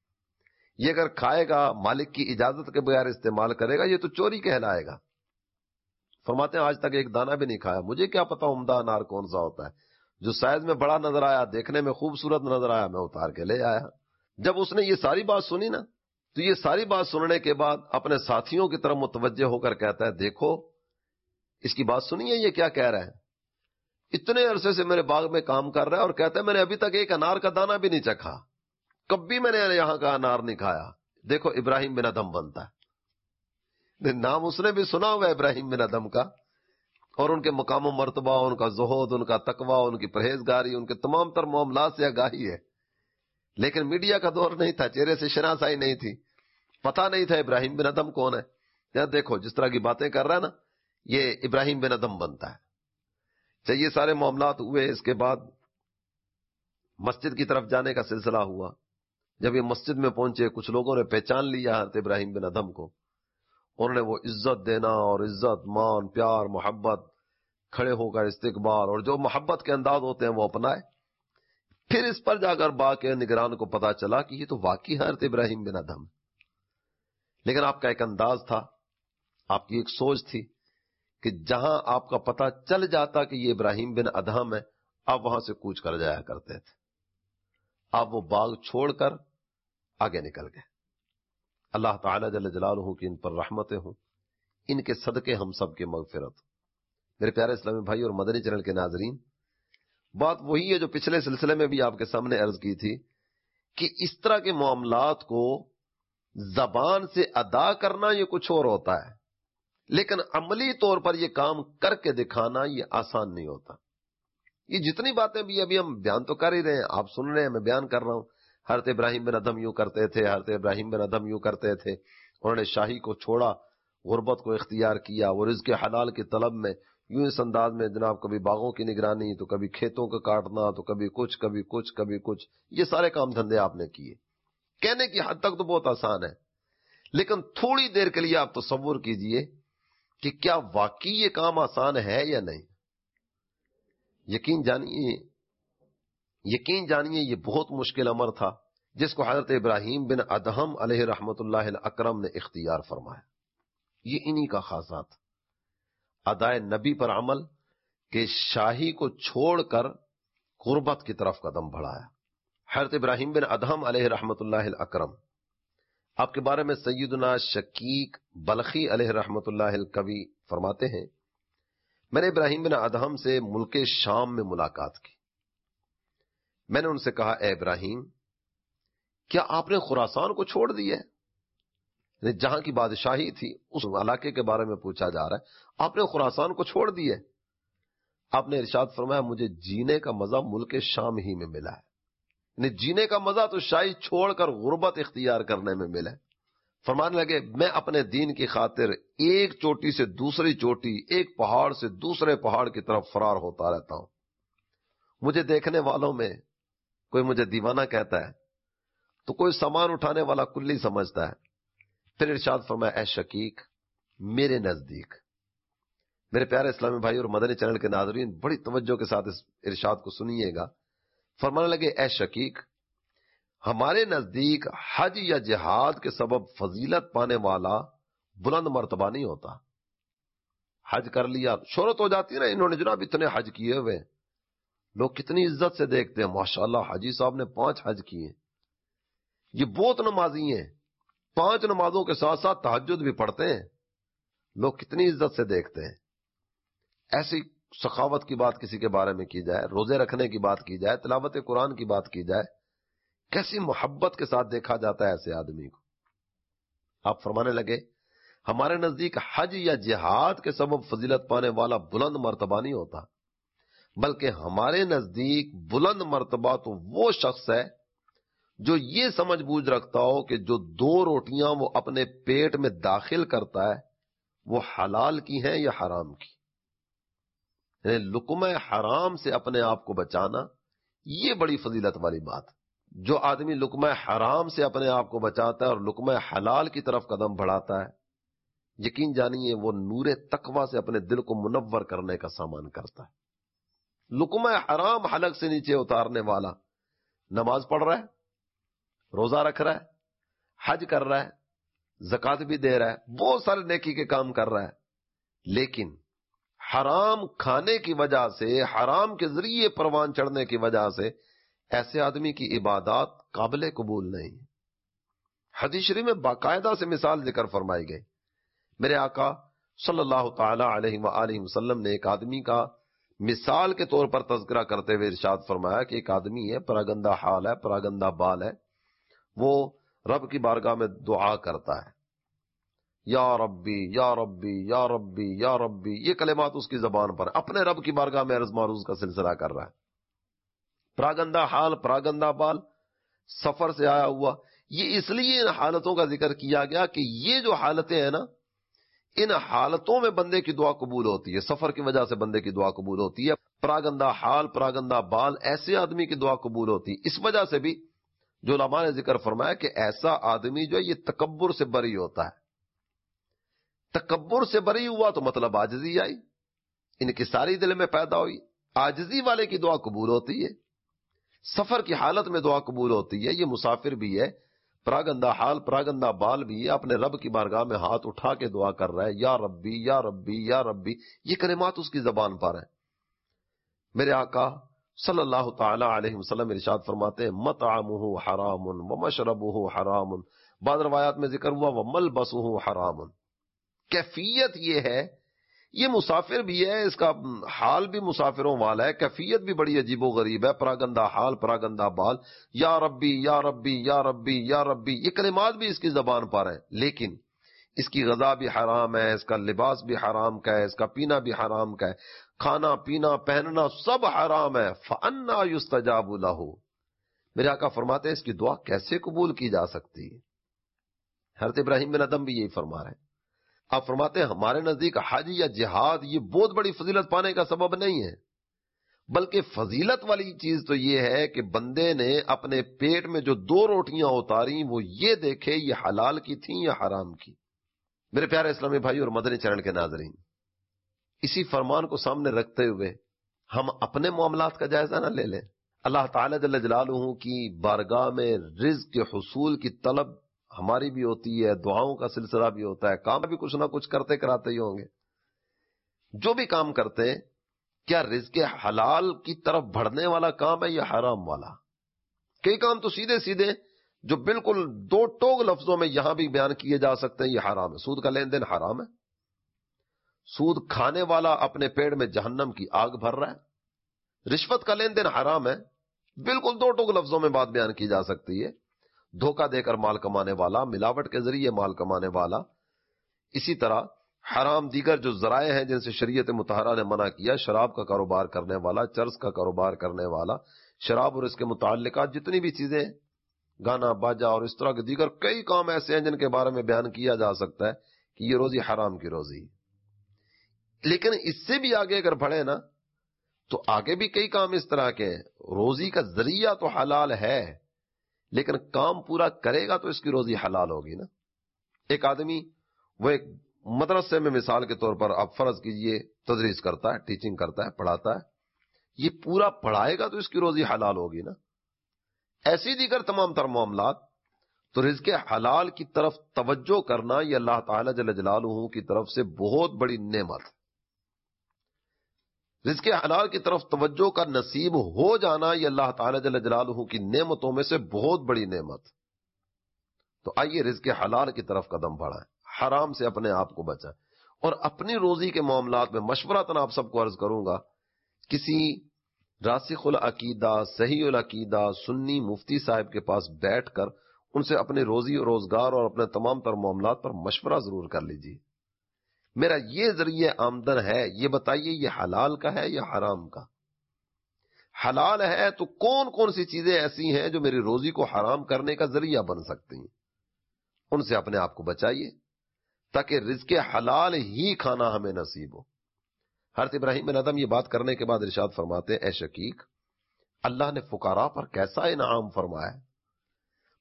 یہ اگر کھائے گا، مالک کی اجازت کے بغیر استعمال کرے گا، یہ تو چوری کہلائے گا۔ فرماتے ہیں آج تک ایک دانہ بھی نہیں کھایا، مجھے کیا پتا عمدہ انار کون سا ہوتا ہے، جو سائز میں بڑا نظر آیا، دیکھنے میں خوبصورت نظر آیا، میں اتار کے لے آیا۔ جب اس نے یہ ساری بات سنی نا، تو یہ ساری بات سننے کے بعد اپنے ساتھیوں کی طرف متوجہ ہو کر کہتا ہے دیکھو اس کی بات سنیے، یہ کیا کہہ رہا ہے، اتنے عرصے سے میرے باغ میں کام کر رہا ہے اور کہتا ہے میں نے ابھی تک ایک انار کا دانہ بھی نہیں چکھا، کبھی میں نے یہاں کا انار نہیں کھایا۔ دیکھو ابراہیم بن ادھم بنتا ہے، نام اس نے بھی سنا ہوا ابراہیم بن ادھم کا، اور ان کے مقام و مرتبہ، ان کا زہد، ان کا تقوی، ان کی پرہیزگاری، ان کے تمام تر معاملات سے آگاہی ہے۔ لیکن میڈیا کا دور نہیں تھا، چہرے سے شناسائی نہیں تھی، پتہ نہیں تھا ابراہیم بن ادھم کون ہے۔ یا دیکھو جس طرح کی باتیں کر رہا ہے نا، یہ ابراہیم بن ادھم بنتا ہے۔ چاہیے سارے معاملات ہوئے، اس کے بعد مسجد کی طرف جانے کا سلسلہ ہوا۔ جب یہ مسجد میں پہنچے، کچھ لوگوں نے پہچان لیا حضرت ابراہیم بن ادھم کو، انہوں نے وہ عزت دینا اور عزت، مان، پیار، محبت، کھڑے ہو کر استقبال، اور جو محبت کے انداز ہوتے ہیں وہ اپنائے۔ پھر اس پر جا کر با کے نگران کو پتا چلا کہ یہ تو واقعی حضرت ابراہیم بن ادھم، لیکن آپ کا ایک انداز تھا، آپ کی ایک سوچ تھی کہ جہاں آپ کا پتہ چل جاتا کہ یہ ابراہیم بن ادھم ہے، آپ وہاں سے کوچ کر جایا کرتے تھے۔ آپ وہ باغ چھوڑ کر آگے نکل گئے۔ اللہ تعالی جل جلالہ کی ان پر رحمتیں ہوں، ان کے صدقے ہم سب کے مغفرت۔ میرے پیارے اسلامی بھائی اور مدنی چینل کے ناظرین، بات وہی ہے جو پچھلے سلسلے میں بھی آپ کے سامنے عرض کی تھی کہ اس طرح کے معاملات کو زبان سے ادا کرنا یہ کچھ اور ہوتا ہے، لیکن عملی طور پر یہ کام کر کے دکھانا یہ آسان نہیں ہوتا۔ یہ جتنی باتیں بھی ابھی ہم بیان تو کر ہی رہے ہیں، آپ سن رہے ہیں، میں بیان کر رہا ہوں۔ حضرت ابراہیم بن ادھم یوں کرتے تھے، حضرت ابراہیم بن ادھم یوں کرتے تھے، انہوں نے شاہی کو چھوڑا، غربت کو اختیار کیا، وہ رزق حلال کی طلب میں یوں اس انداز میں جناب کبھی باغوں کی نگرانی، تو کبھی کھیتوں کو کاٹنا، تو کبھی کچھ کبھی کچھ کبھی کچھ، یہ سارے کام دھندے آپ نے کیے۔ کہنے کی حد تک تو بہت آسان ہے، لیکن تھوڑی دیر کے لیے آپ تصور کیجئے کہ کیا واقعی یہ کام آسان ہے یا نہیں۔ یقین جانیے یقین جانیے یہ بہت مشکل امر تھا جس کو حضرت ابراہیم بن ادھم علیہ رحمت اللہ الاکرم نے اختیار فرمایا۔ یہ انہی کا خاصہ تھا، ادائے نبی پر عمل، کہ شاہی کو چھوڑ کر غربت کی طرف قدم بڑھایا۔ حضرت ابراہیم بن ادھم علیہ رحمت اللہ الاکرم، آپ کے بارے میں سیدنا شقیق بلخی علیہ رحمت اللہ الکوی فرماتے ہیں، میں نے ابراہیم بن ادھم سے ملک شام میں ملاقات کی۔ میں نے ان سے کہا اے ابراہیم، کیا آپ نے خراسان کو چھوڑ دیا ہے؟ جہاں کی بادشاہی تھی اس علاقے کے بارے میں پوچھا جا رہا ہے، آپ نے خراسان کو چھوڑ دیا ہے؟ آپ نے ارشاد فرمایا مجھے جینے کا مزہ ملک شام ہی میں ملا ہے، یعنی جینے کا مزہ تو شاہی چھوڑ کر غربت اختیار کرنے میں ملا ہے۔ فرمانے لگے میں اپنے دین کی خاطر ایک چوٹی سے دوسری چوٹی، ایک پہاڑ سے دوسرے پہاڑ کی طرف فرار ہوتا رہتا ہوں۔ مجھے دیکھنے والوں میں کوئی مجھے دیوانہ کہتا ہے، تو کوئی سامان اٹھانے والا کلی سمجھتا ہے۔ پھر ارشاد فرمایا اے شقیق، میرے نزدیک، میرے پیارے اسلامی بھائی اور مدنی چینل کے ناظرین بڑی توجہ کے ساتھ اس ارشاد کو سنیے گا۔ فرمانے لگے اے شقیق، ہمارے نزدیک حج یا جہاد کے سبب فضیلت پانے والا بلند مرتبہ نہیں ہوتا۔ حج کر لیا، شہرت ہو جاتی ہے نا، انہوں نے جناب اتنے حج کیے ہوئے، لوگ کتنی عزت سے دیکھتے ہیں، ماشاءاللہ حاجی صاحب نے پانچ حج کیے، یہ بہت نمازی ہیں، پانچ نمازوں کے ساتھ ساتھ تہجد بھی پڑھتے ہیں، لوگ کتنی عزت سے دیکھتے ہیں۔ ایسی سخاوت کی بات کسی کے بارے میں کی جائے، روزے رکھنے کی بات کی جائے، تلاوت قرآن کی بات کی جائے، کیسی محبت کے ساتھ دیکھا جاتا ہے ایسے آدمی کو۔ آپ فرمانے لگے ہمارے نزدیک حج یا جہاد کے سبب فضیلت پانے والا بلند مرتبہ نہیں ہوتا، بلکہ ہمارے نزدیک بلند مرتبہ تو وہ شخص ہے جو یہ سمجھ بوجھ رکھتا ہو کہ جو دو روٹیاں وہ اپنے پیٹ میں داخل کرتا ہے وہ حلال کی ہیں یا حرام کی، یعنی لقمہ حرام سے اپنے آپ کو بچانا، یہ بڑی فضیلت والی بات۔ جو آدمی لقمہ حرام سے اپنے آپ کو بچاتا ہے اور لقمہ حلال کی طرف قدم بڑھاتا ہے، یقین جانیے وہ نور تقوی سے اپنے دل کو منور کرنے کا سامان کرتا ہے۔ لقمہ حرام حلق سے نیچے اتارنے والا نماز پڑھ رہا ہے، روزہ رکھ رہا ہے، حج کر رہا ہے، زکات بھی دے رہا ہے، بہت سارے نیکی کے کام کر رہا ہے، لیکن حرام کھانے کی وجہ سے، حرام کے ذریعے پروان چڑھنے کی وجہ سے ایسے آدمی کی عبادات قابل قبول نہیں۔ حدیث شریف میں باقاعدہ سے مثال ذکر فرمائی گئی۔ میرے آقا صلی اللہ تعالی علیہ وآلہ وسلم نے ایک آدمی کا مثال کے طور پر تذکرہ کرتے ہوئے ارشاد فرمایا کہ ایک آدمی ہے، پراگندہ حال ہے، پراگندہ بال ہے، وہ رب کی بارگاہ میں دعا کرتا ہے، یا ربی یا ربی یا ربی یا ربی، یہ کلمات اس کی زبان پر، اپنے رب کی بارگاہ میں عرض معروض کا سلسلہ کر رہا ہے۔ پراگندہ حال، پراگندہ بال، سفر سے آیا ہوا، یہ اس لیے ان حالتوں کا ذکر کیا گیا کہ یہ جو حالتیں ہیں نا، ان حالتوں میں بندے کی دعا قبول ہوتی ہے، سفر کی وجہ سے بندے کی دعا قبول ہوتی ہے۔ پراگندہ حال، پراگندہ بال، ایسے آدمی کی دعا قبول ہوتی ہے۔ اس وجہ سے بھی جو علماء نے ذکر فرمایا کہ ایسا آدمی جو ہے یہ تکبر سے بری ہوتا ہے۔ تکبر سے بری ہوا تو مطلب عاجزی آئی، ان کی ساری دل میں پیدا ہوئی، عاجزی والے کی دعا قبول ہوتی ہے، سفر کی حالت میں دعا قبول ہوتی ہے۔ یہ مسافر بھی ہے، پراگندہ حال، پراگندہ بال بھی ہے، اپنے رب کی بارگاہ میں ہاتھ اٹھا کے دعا کر رہا ہے، یا ربی یا ربی یا ربی، یہ کلمات اس کی زبان پر ہیں۔ میرے آقا صلی اللہ تعالی علیہ وسلم ارشاد فرماتے ہیں، مطعمہ حرام ومشربہ حرام، بعض روایات میں ذکر ہوا وملبسہ حرام۔ کیفیت یہ ہے، یہ مسافر بھی ہے، اس کا حال بھی مسافروں والا ہے، کیفیت بھی بڑی عجیب و غریب ہے، پراگندہ حال، پراگندہ بال، یا ربی یا ربی یا ربی یا ربی، یہ کلمات بھی اس کی زبان پر ہیں، لیکن اس کی غذا بھی حرام ہے، اس کا لباس بھی حرام کا ہے، اس کا پینا بھی حرام کا ہے، کھانا پینا پہننا سب حرام ہے۔ فَأَنَّا يُسْتَجَابُ لَهُ، میرے آقا فرماتے ہیں اس کی دعا کیسے قبول کی جا سکتی ہے؟ حضرت ابراہیم بن ادم بھی یہی فرما رہے ہیں۔ آپ فرماتے ہیں ہمارے نزدیک حج یا جہاد یہ بہت بڑی فضیلت پانے کا سبب نہیں ہے، بلکہ فضیلت والی چیز تو یہ ہے کہ بندے نے اپنے پیٹ میں جو دو روٹیاں اتاری وہ یہ دیکھے یہ حلال کی تھیں یا حرام کی۔ میرے پیارے اسلامی بھائی اور مدنی چینل کے ناظرین، اسی فرمان کو سامنے رکھتے ہوئے ہم اپنے معاملات کا جائزہ نہ لے لیں۔ اللہ تعالی جل جلالہ کی بارگاہ میں رزق کے حصول کی طلب ہماری بھی ہوتی ہے، دعاؤں کا سلسلہ بھی ہوتا ہے، کام بھی کچھ نہ کچھ کرتے کراتے ہی ہوں گے۔ جو بھی کام کرتے ہیں کیا رزق حلال کی طرف بڑھنے والا کام ہے یا حرام والا؟ کئی کام تو سیدھے سیدھے جو بالکل دو ٹوک لفظوں میں یہاں بھی بیان کیے جا سکتے ہیں، یہ حرام ہے۔ سود کا لین دین حرام ہے، سود کھانے والا اپنے پیڑ میں جہنم کی آگ بھر رہا ہے۔ رشوت کا لین دین حرام ہے، بالکل دو ٹوک لفظوں میں بات بیان کی جا سکتی ہے۔ دھوکہ دے کر مال کمانے والا، ملاوٹ کے ذریعے مال کمانے والا، اسی طرح حرام دیگر جو ذرائع ہیں جن سے شریعت مطہرہ نے منع کیا، شراب کا کاروبار کرنے والا، چرس کا کاروبار کرنے والا، شراب اور اس کے متعلقات جتنی بھی چیزیں، گانا باجا اور اس طرح کے دیگر کئی کام ایسے ہیں جن کے بارے میں بیان کیا جا سکتا ہے کہ یہ روزی حرام کی روزی۔ لیکن اس سے بھی آگے اگر بڑھے نا تو آگے بھی کئی کام اس طرح کے ہیں۔ روزی کا ذریعہ تو حلال ہے لیکن کام پورا کرے گا تو اس کی روزی حلال ہوگی نا۔ ایک آدمی وہ ایک مدرسے میں مثال کے طور پر آپ فرض کیجئے تدریس کرتا ہے، ٹیچنگ کرتا ہے، پڑھاتا ہے، یہ پورا پڑھائے گا تو اس کی روزی حلال ہوگی نا۔ ایسی دیگر تمام تر معاملات، تو رزق حلال کی طرف توجہ کرنا یہ اللہ تعالی جل جلالہ کی طرف سے بہت بڑی نعمت ہے۔ رزق حلال کی طرف توجہ کا نصیب ہو جانا یہ اللہ تعالی جل جلالہ کی نعمتوں میں سے بہت بڑی نعمت۔ تو آئیے رزق حلال کی طرف قدم بڑھائیں، حرام سے اپنے آپ کو بچائیں، اور اپنی روزی کے معاملات میں مشورتاً آپ سب کو عرض کروں گا، کسی راسخ العقیدہ، صحیح العقیدہ سنی مفتی صاحب کے پاس بیٹھ کر ان سے اپنے روزی اور روزگار اور اپنے تمام تر معاملات پر مشورہ ضرور کر لیجیے۔ میرا یہ ذریعہ آمدن ہے، یہ بتائیے یہ حلال کا ہے یا حرام کا؟ حلال ہے تو کون کون سی چیزیں ایسی ہیں جو میری روزی کو حرام کرنے کا ذریعہ بن سکتی ہیں؟ ان سے اپنے آپ کو بچائیے تاکہ رزق حلال ہی کھانا ہمیں نصیب ہو۔ حضرت ابراہیم بن ادم یہ بات کرنے کے بعد ارشاد فرماتے ہیں، اے شقیق، اللہ نے فقراء پر کیسا انعام فرمایا ہے،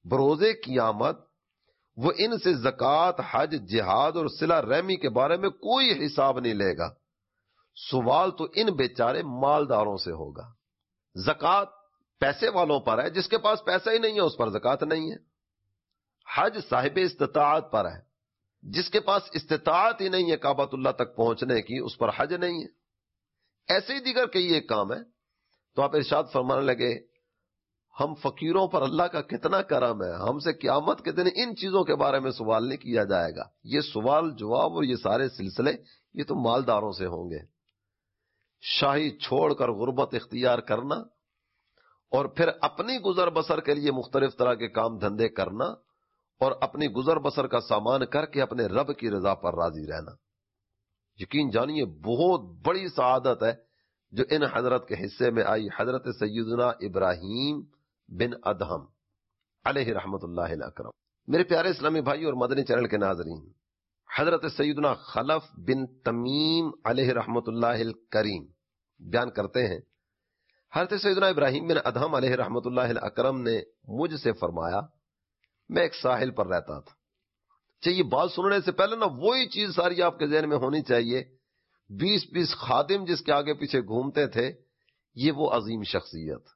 بروز قیامت وہ ان سے زکوٰۃ، حج، جہاد اور صلہ رحمی کے بارے میں کوئی حساب نہیں لے گا. سوال تو ان بیچارے مالداروں سے ہوگا. زکوٰۃ پیسے والوں پر ہے، جس کے پاس پیسہ ہی نہیں ہے اس پر زکوٰۃ نہیں ہے. حج صاحب استطاعت پر ہے، جس کے پاس استطاعت ہی نہیں ہے کعبۃ اللہ تک پہنچنے کی اس پر حج نہیں ہے. ایسے ہی دیگر کئی ایک کام ہے. تو آپ ارشاد فرمانے لگے ہم فقیروں پر اللہ کا کتنا کرم ہے، ہم سے قیامت کے دن ان چیزوں کے بارے میں سوال نہیں کیا جائے گا. یہ سوال جواب اور یہ سارے سلسلے یہ تو مالداروں سے ہوں گے. شاہی چھوڑ کر غربت اختیار کرنا اور پھر اپنی گزر بسر کے لیے مختلف طرح کے کام دھندے کرنا اور اپنی گزر بسر کا سامان کر کے اپنے رب کی رضا پر راضی رہنا، یقین جانیے بہت بڑی سعادت ہے جو ان حضرت کے حصے میں آئی. حضرت سیدنا ابراہیم بن ادہم علیہ رحمت اللہ الاکرم. میرے پیارے اسلامی بھائی اور مدنی چینل کے ناظرین، حضرت سیدنا خلف بن تمیم علیہ رحمت اللہ الکریم بیان کرتے ہیں حضرت سیدنا ابراہیم بن ادہم علیہ رحمت اللہ الاکرم نے مجھ سے فرمایا میں ایک ساحل پر رہتا تھا. چاہیے بات سننے سے پہلے نا وہی چیز ساری آپ کے ذہن میں ہونی چاہیے. بیس بیس خادم جس کے آگے پیچھے گھومتے تھے، یہ وہ عظیم شخصیت.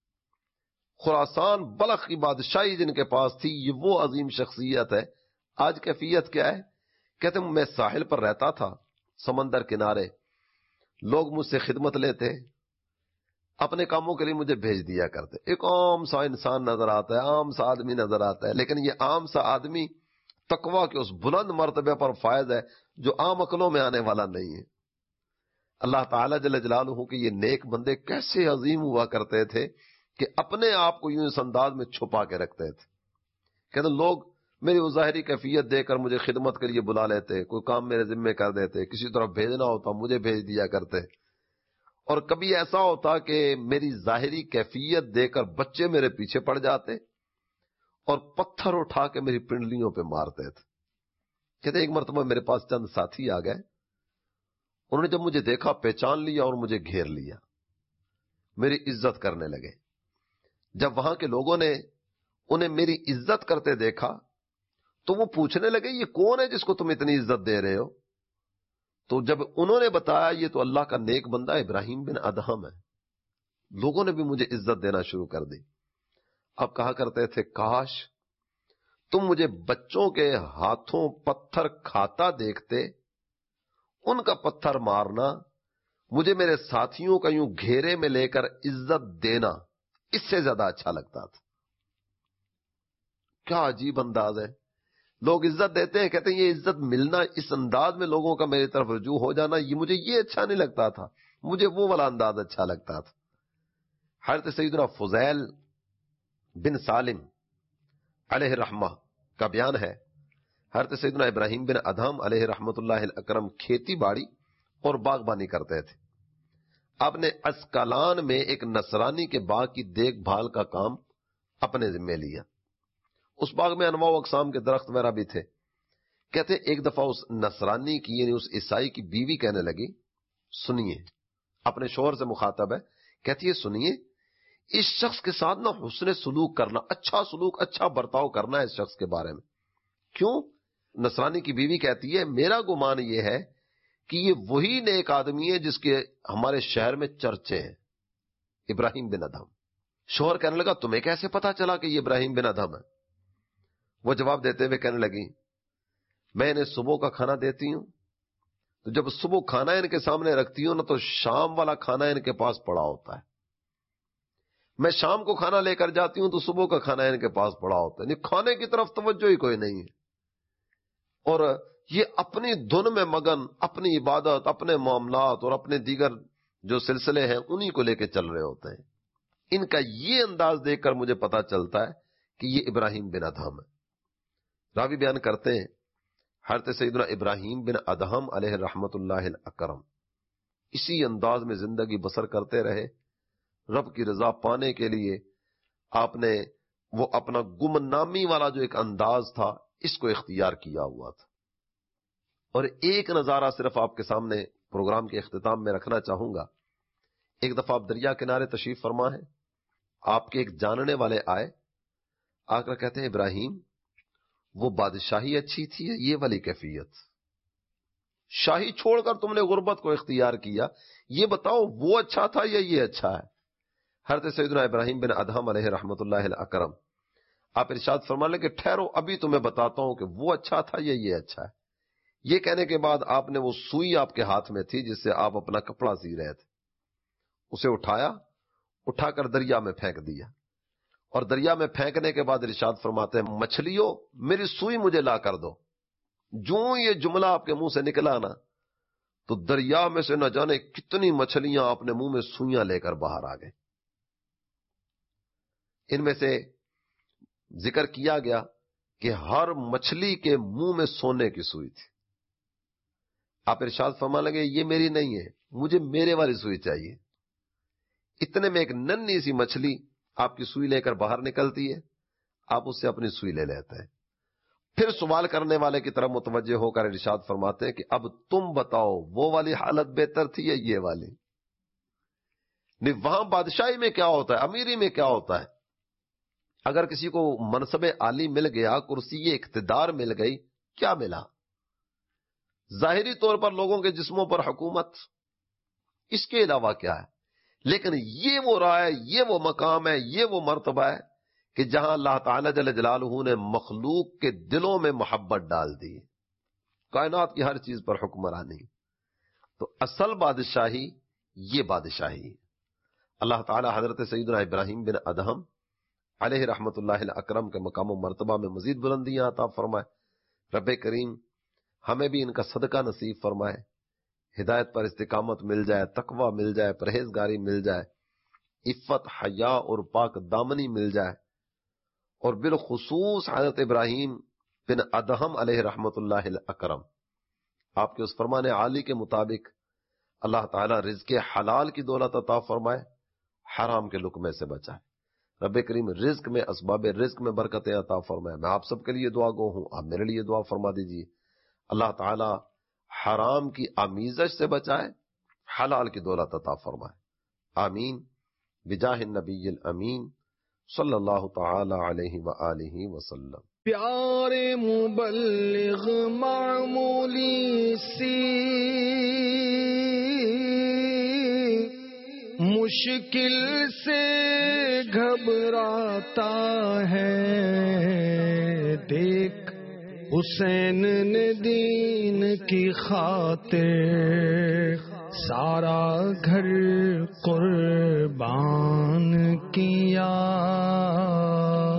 خراسان بلخ کی بادشاہی جن کے پاس تھی، یہ وہ عظیم شخصیت ہے. آج کیفیت کیا ہے؟ کہتے ہیں میں ساحل پر رہتا تھا، سمندر کنارے. لوگ مجھ سے خدمت لیتے، اپنے کاموں کے لیے مجھے بھیج دیا کرتے. ایک عام سا انسان نظر آتا ہے، عام سا آدمی نظر آتا ہے، لیکن یہ عام سا آدمی تقویٰ کے اس بلند مرتبے پر فائز ہے جو عام عقلوں میں آنے والا نہیں ہے. اللہ تعالیٰ جل جلالہ کہ یہ نیک بندے کیسے عظیم ہوا کرتے تھے کہ اپنے آپ کو یوں اس انداز میں چھپا کے رکھتے تھے. کہتے لوگ میری وہ ظاہری کیفیت دے کر مجھے خدمت کے لیے بلا لیتے، کوئی کام میرے ذمے کر دیتے، کسی طرح بھیجنا ہوتا مجھے بھیج دیا کرتے. اور کبھی ایسا ہوتا کہ میری ظاہری کیفیت دے کر بچے میرے پیچھے پڑ جاتے اور پتھر اٹھا کے میری پنڈلیوں پہ مارتے تھے. کہتے ایک مرتبہ میرے پاس چند ساتھی آ گئے، انہوں نے جب مجھے دیکھا پہچان لیا اور مجھے گھیر لیا، میری عزت کرنے لگے. جب وہاں کے لوگوں نے انہیں میری عزت کرتے دیکھا تو وہ پوچھنے لگے یہ کون ہے جس کو تم اتنی عزت دے رہے ہو؟ تو جب انہوں نے بتایا یہ تو اللہ کا نیک بندہ ابراہیم بن ادہم ہے، لوگوں نے بھی مجھے عزت دینا شروع کر دی. اب کہا کرتے تھے کاش تم مجھے بچوں کے ہاتھوں پتھر کھاتا دیکھتے، ان کا پتھر مارنا، مجھے میرے ساتھیوں کا یوں گھیرے میں لے کر عزت دینا اس سے زیادہ اچھا لگتا تھا. کیا عجیب انداز ہے. لوگ عزت دیتے ہیں، کہتے ہیں یہ عزت ملنا، اس انداز میں لوگوں کا میری طرف رجوع ہو جانا، یہ مجھے یہ اچھا نہیں لگتا تھا، مجھے وہ والا انداز اچھا لگتا تھا. حضرت سیدنا فضیل بن سالم علیہ رحمہ کا بیان ہے حضرت سیدنا ابراہیم بن ادہم علیہ رحمت اللہ الاکرم کھیتی باڑی اور باغبانی کرتے تھے. آپ نے اسکالان میں ایک نصرانی کے باغ کی دیکھ بھال کا کام اپنے ذمہ لیا. اس باغ میں انواع و اقسام کے درخت وغیرہ بھی تھے. کہتے ایک دفعہ اس نصرانی کی یعنی اس عیسائی کی بیوی کہنے لگی سنیے، اپنے شوہر سے مخاطب ہے، کہتی ہے سنیے اس شخص کے ساتھ نا حسن سلوک کرنا، اچھا سلوک اچھا برتاؤ کرنا ہے اس شخص کے بارے میں. کیوں؟ نصرانی کی بیوی کہتی ہے میرا گمان یہ ہے کہ یہ وہی نیک آدمی ہے جس کے ہمارے شہر میں چرچے ہیں، ابراہیم بن ادہم. شوہر کہنے لگا تمہیں کیسے پتا چلا کہ یہ ابراہیم بن ادہم ہے؟ وہ جواب دیتے ہوئے کہنے لگی میں انہیں صبح کا کھانا دیتی ہوں، تو جب صبح کھانا ان کے سامنے رکھتی ہوں نا تو شام والا کھانا ان کے پاس پڑا ہوتا ہے. میں شام کو کھانا لے کر جاتی ہوں تو صبح کا کھانا ان کے پاس پڑا ہوتا ہے. یعنی کھانے کی طرف توجہ ہی کوئی نہیں ہے، اور یہ اپنی دھن میں مگن، اپنی عبادت، اپنے معاملات اور اپنے دیگر جو سلسلے ہیں انہی کو لے کے چل رہے ہوتے ہیں. ان کا یہ انداز دیکھ کر مجھے پتا چلتا ہے کہ یہ ابراہیم بن ادہم ہے. راوی بیان کرتے ہیں حضرت سیدنا ابراہیم بن ادہم علیہ رحمت اللہ الاکرم اسی انداز میں زندگی بسر کرتے رہے. رب کی رضا پانے کے لیے آپ نے وہ اپنا گمنامی والا جو ایک انداز تھا اس کو اختیار کیا ہوا تھا. اور ایک نظارہ صرف آپ کے سامنے پروگرام کے اختتام میں رکھنا چاہوں گا. ایک دفعہ آپ دریا کنارے تشریف فرما ہے، آپ کے ایک جاننے والے آئے، آقا کہتے ہیں ابراہیم وہ بادشاہی اچھی تھی یہ والی کیفیت؟ شاہی چھوڑ کر تم نے غربت کو اختیار کیا، یہ بتاؤ وہ اچھا تھا یا یہ اچھا ہے؟ حضرت سیدنا ابراہیم بن ادہم علیہ رحمۃ اللہ الاکرم آپ ارشاد فرما لیں کہ ٹھہرو ابھی تمہیں بتاتا ہوں کہ وہ اچھا تھا یا یہ اچھا ہے۔ یہ کہنے کے بعد آپ نے وہ سوئی آپ کے ہاتھ میں تھی جس سے آپ اپنا کپڑا سی رہے تھے، اسے اٹھایا، اٹھا کر دریا میں پھینک دیا، اور دریا میں پھینکنے کے بعد ارشاد فرماتے ہیں مچھلیوں میری سوئی مجھے لا کر دو۔ جو یہ جملہ آپ کے منہ سے نکلا نا تو دریا میں سے نہ جانے کتنی مچھلیاں اپنے منہ میں سوئیاں لے کر باہر آ گئے۔ ان میں سے ذکر کیا گیا کہ ہر مچھلی کے منہ میں سونے کی سوئی تھی۔ آپ ارشاد فرما لگے یہ میری نہیں ہے، مجھے میرے والی سوئی چاہیے۔ اتنے میں ایک ننھی سی مچھلی آپ کی سوئی لے کر باہر نکلتی ہے، آپ اس سے اپنی سوئی لے لیتے ہیں۔ پھر سوال کرنے والے کی طرف متوجہ ہو کر ارشاد فرماتے ہیں کہ اب تم بتاؤ وہ والی حالت بہتر تھی یا یہ والی؟ نہیں، وہاں بادشاہی میں کیا ہوتا ہے، امیری میں کیا ہوتا ہے، اگر کسی کو منصب عالی مل گیا، کرسی اقتدار مل گئی، کیا ملا؟ ظاہری طور پر لوگوں کے جسموں پر حکومت، اس کے علاوہ کیا ہے؟ لیکن یہ وہ راہ ہے، یہ وہ مقام ہے، یہ وہ مرتبہ ہے کہ جہاں اللہ تعالی جل جلالہ نے مخلوق کے دلوں میں محبت ڈال دی، کائنات کی ہر چیز پر حکمرانی۔ تو اصل بادشاہی یہ بادشاہی ہے۔ اللہ تعالی حضرت سیدنا ابراہیم بن ادہم علیہ رحمت اللہ الاکرم کے مقام و مرتبہ میں مزید بلندیاں عطا فرمائے۔ رب کریم ہمیں بھی ان کا صدقہ نصیب فرمائے، ہدایت پر استقامت مل جائے، تقوی مل جائے، پرہیزگاری مل جائے، عفت، حیا اور پاک دامنی مل جائے، اور بالخصوص حضرت ابراہیم بن ادہم علیہ رحمت اللہ الاکرم آپ کے اس فرمان عالی کے مطابق اللہ تعالی رزق حلال کی دولت عطا فرمائے، حرام کے لقمے سے بچائے۔ رب کریم رزق میں، اسباب رزق میں برکتیں عطا فرمائے۔ میں آپ سب کے لیے دعا گو ہوں، آپ میرے لیے دعا فرما دیجیے، اللہ تعالی حرام کی آمیزش سے بچائے، حلال کی دولت عطا فرمائے، آمین بجاہ النبی الامین صلی اللہ تعالی علیہ وآلہ وسلم۔ پیارے مبلغ معمولی سی مشکل سے گھبراتا ہے، دیکھ حسین نے دین کی خاطر سارا گھر قربان کیا۔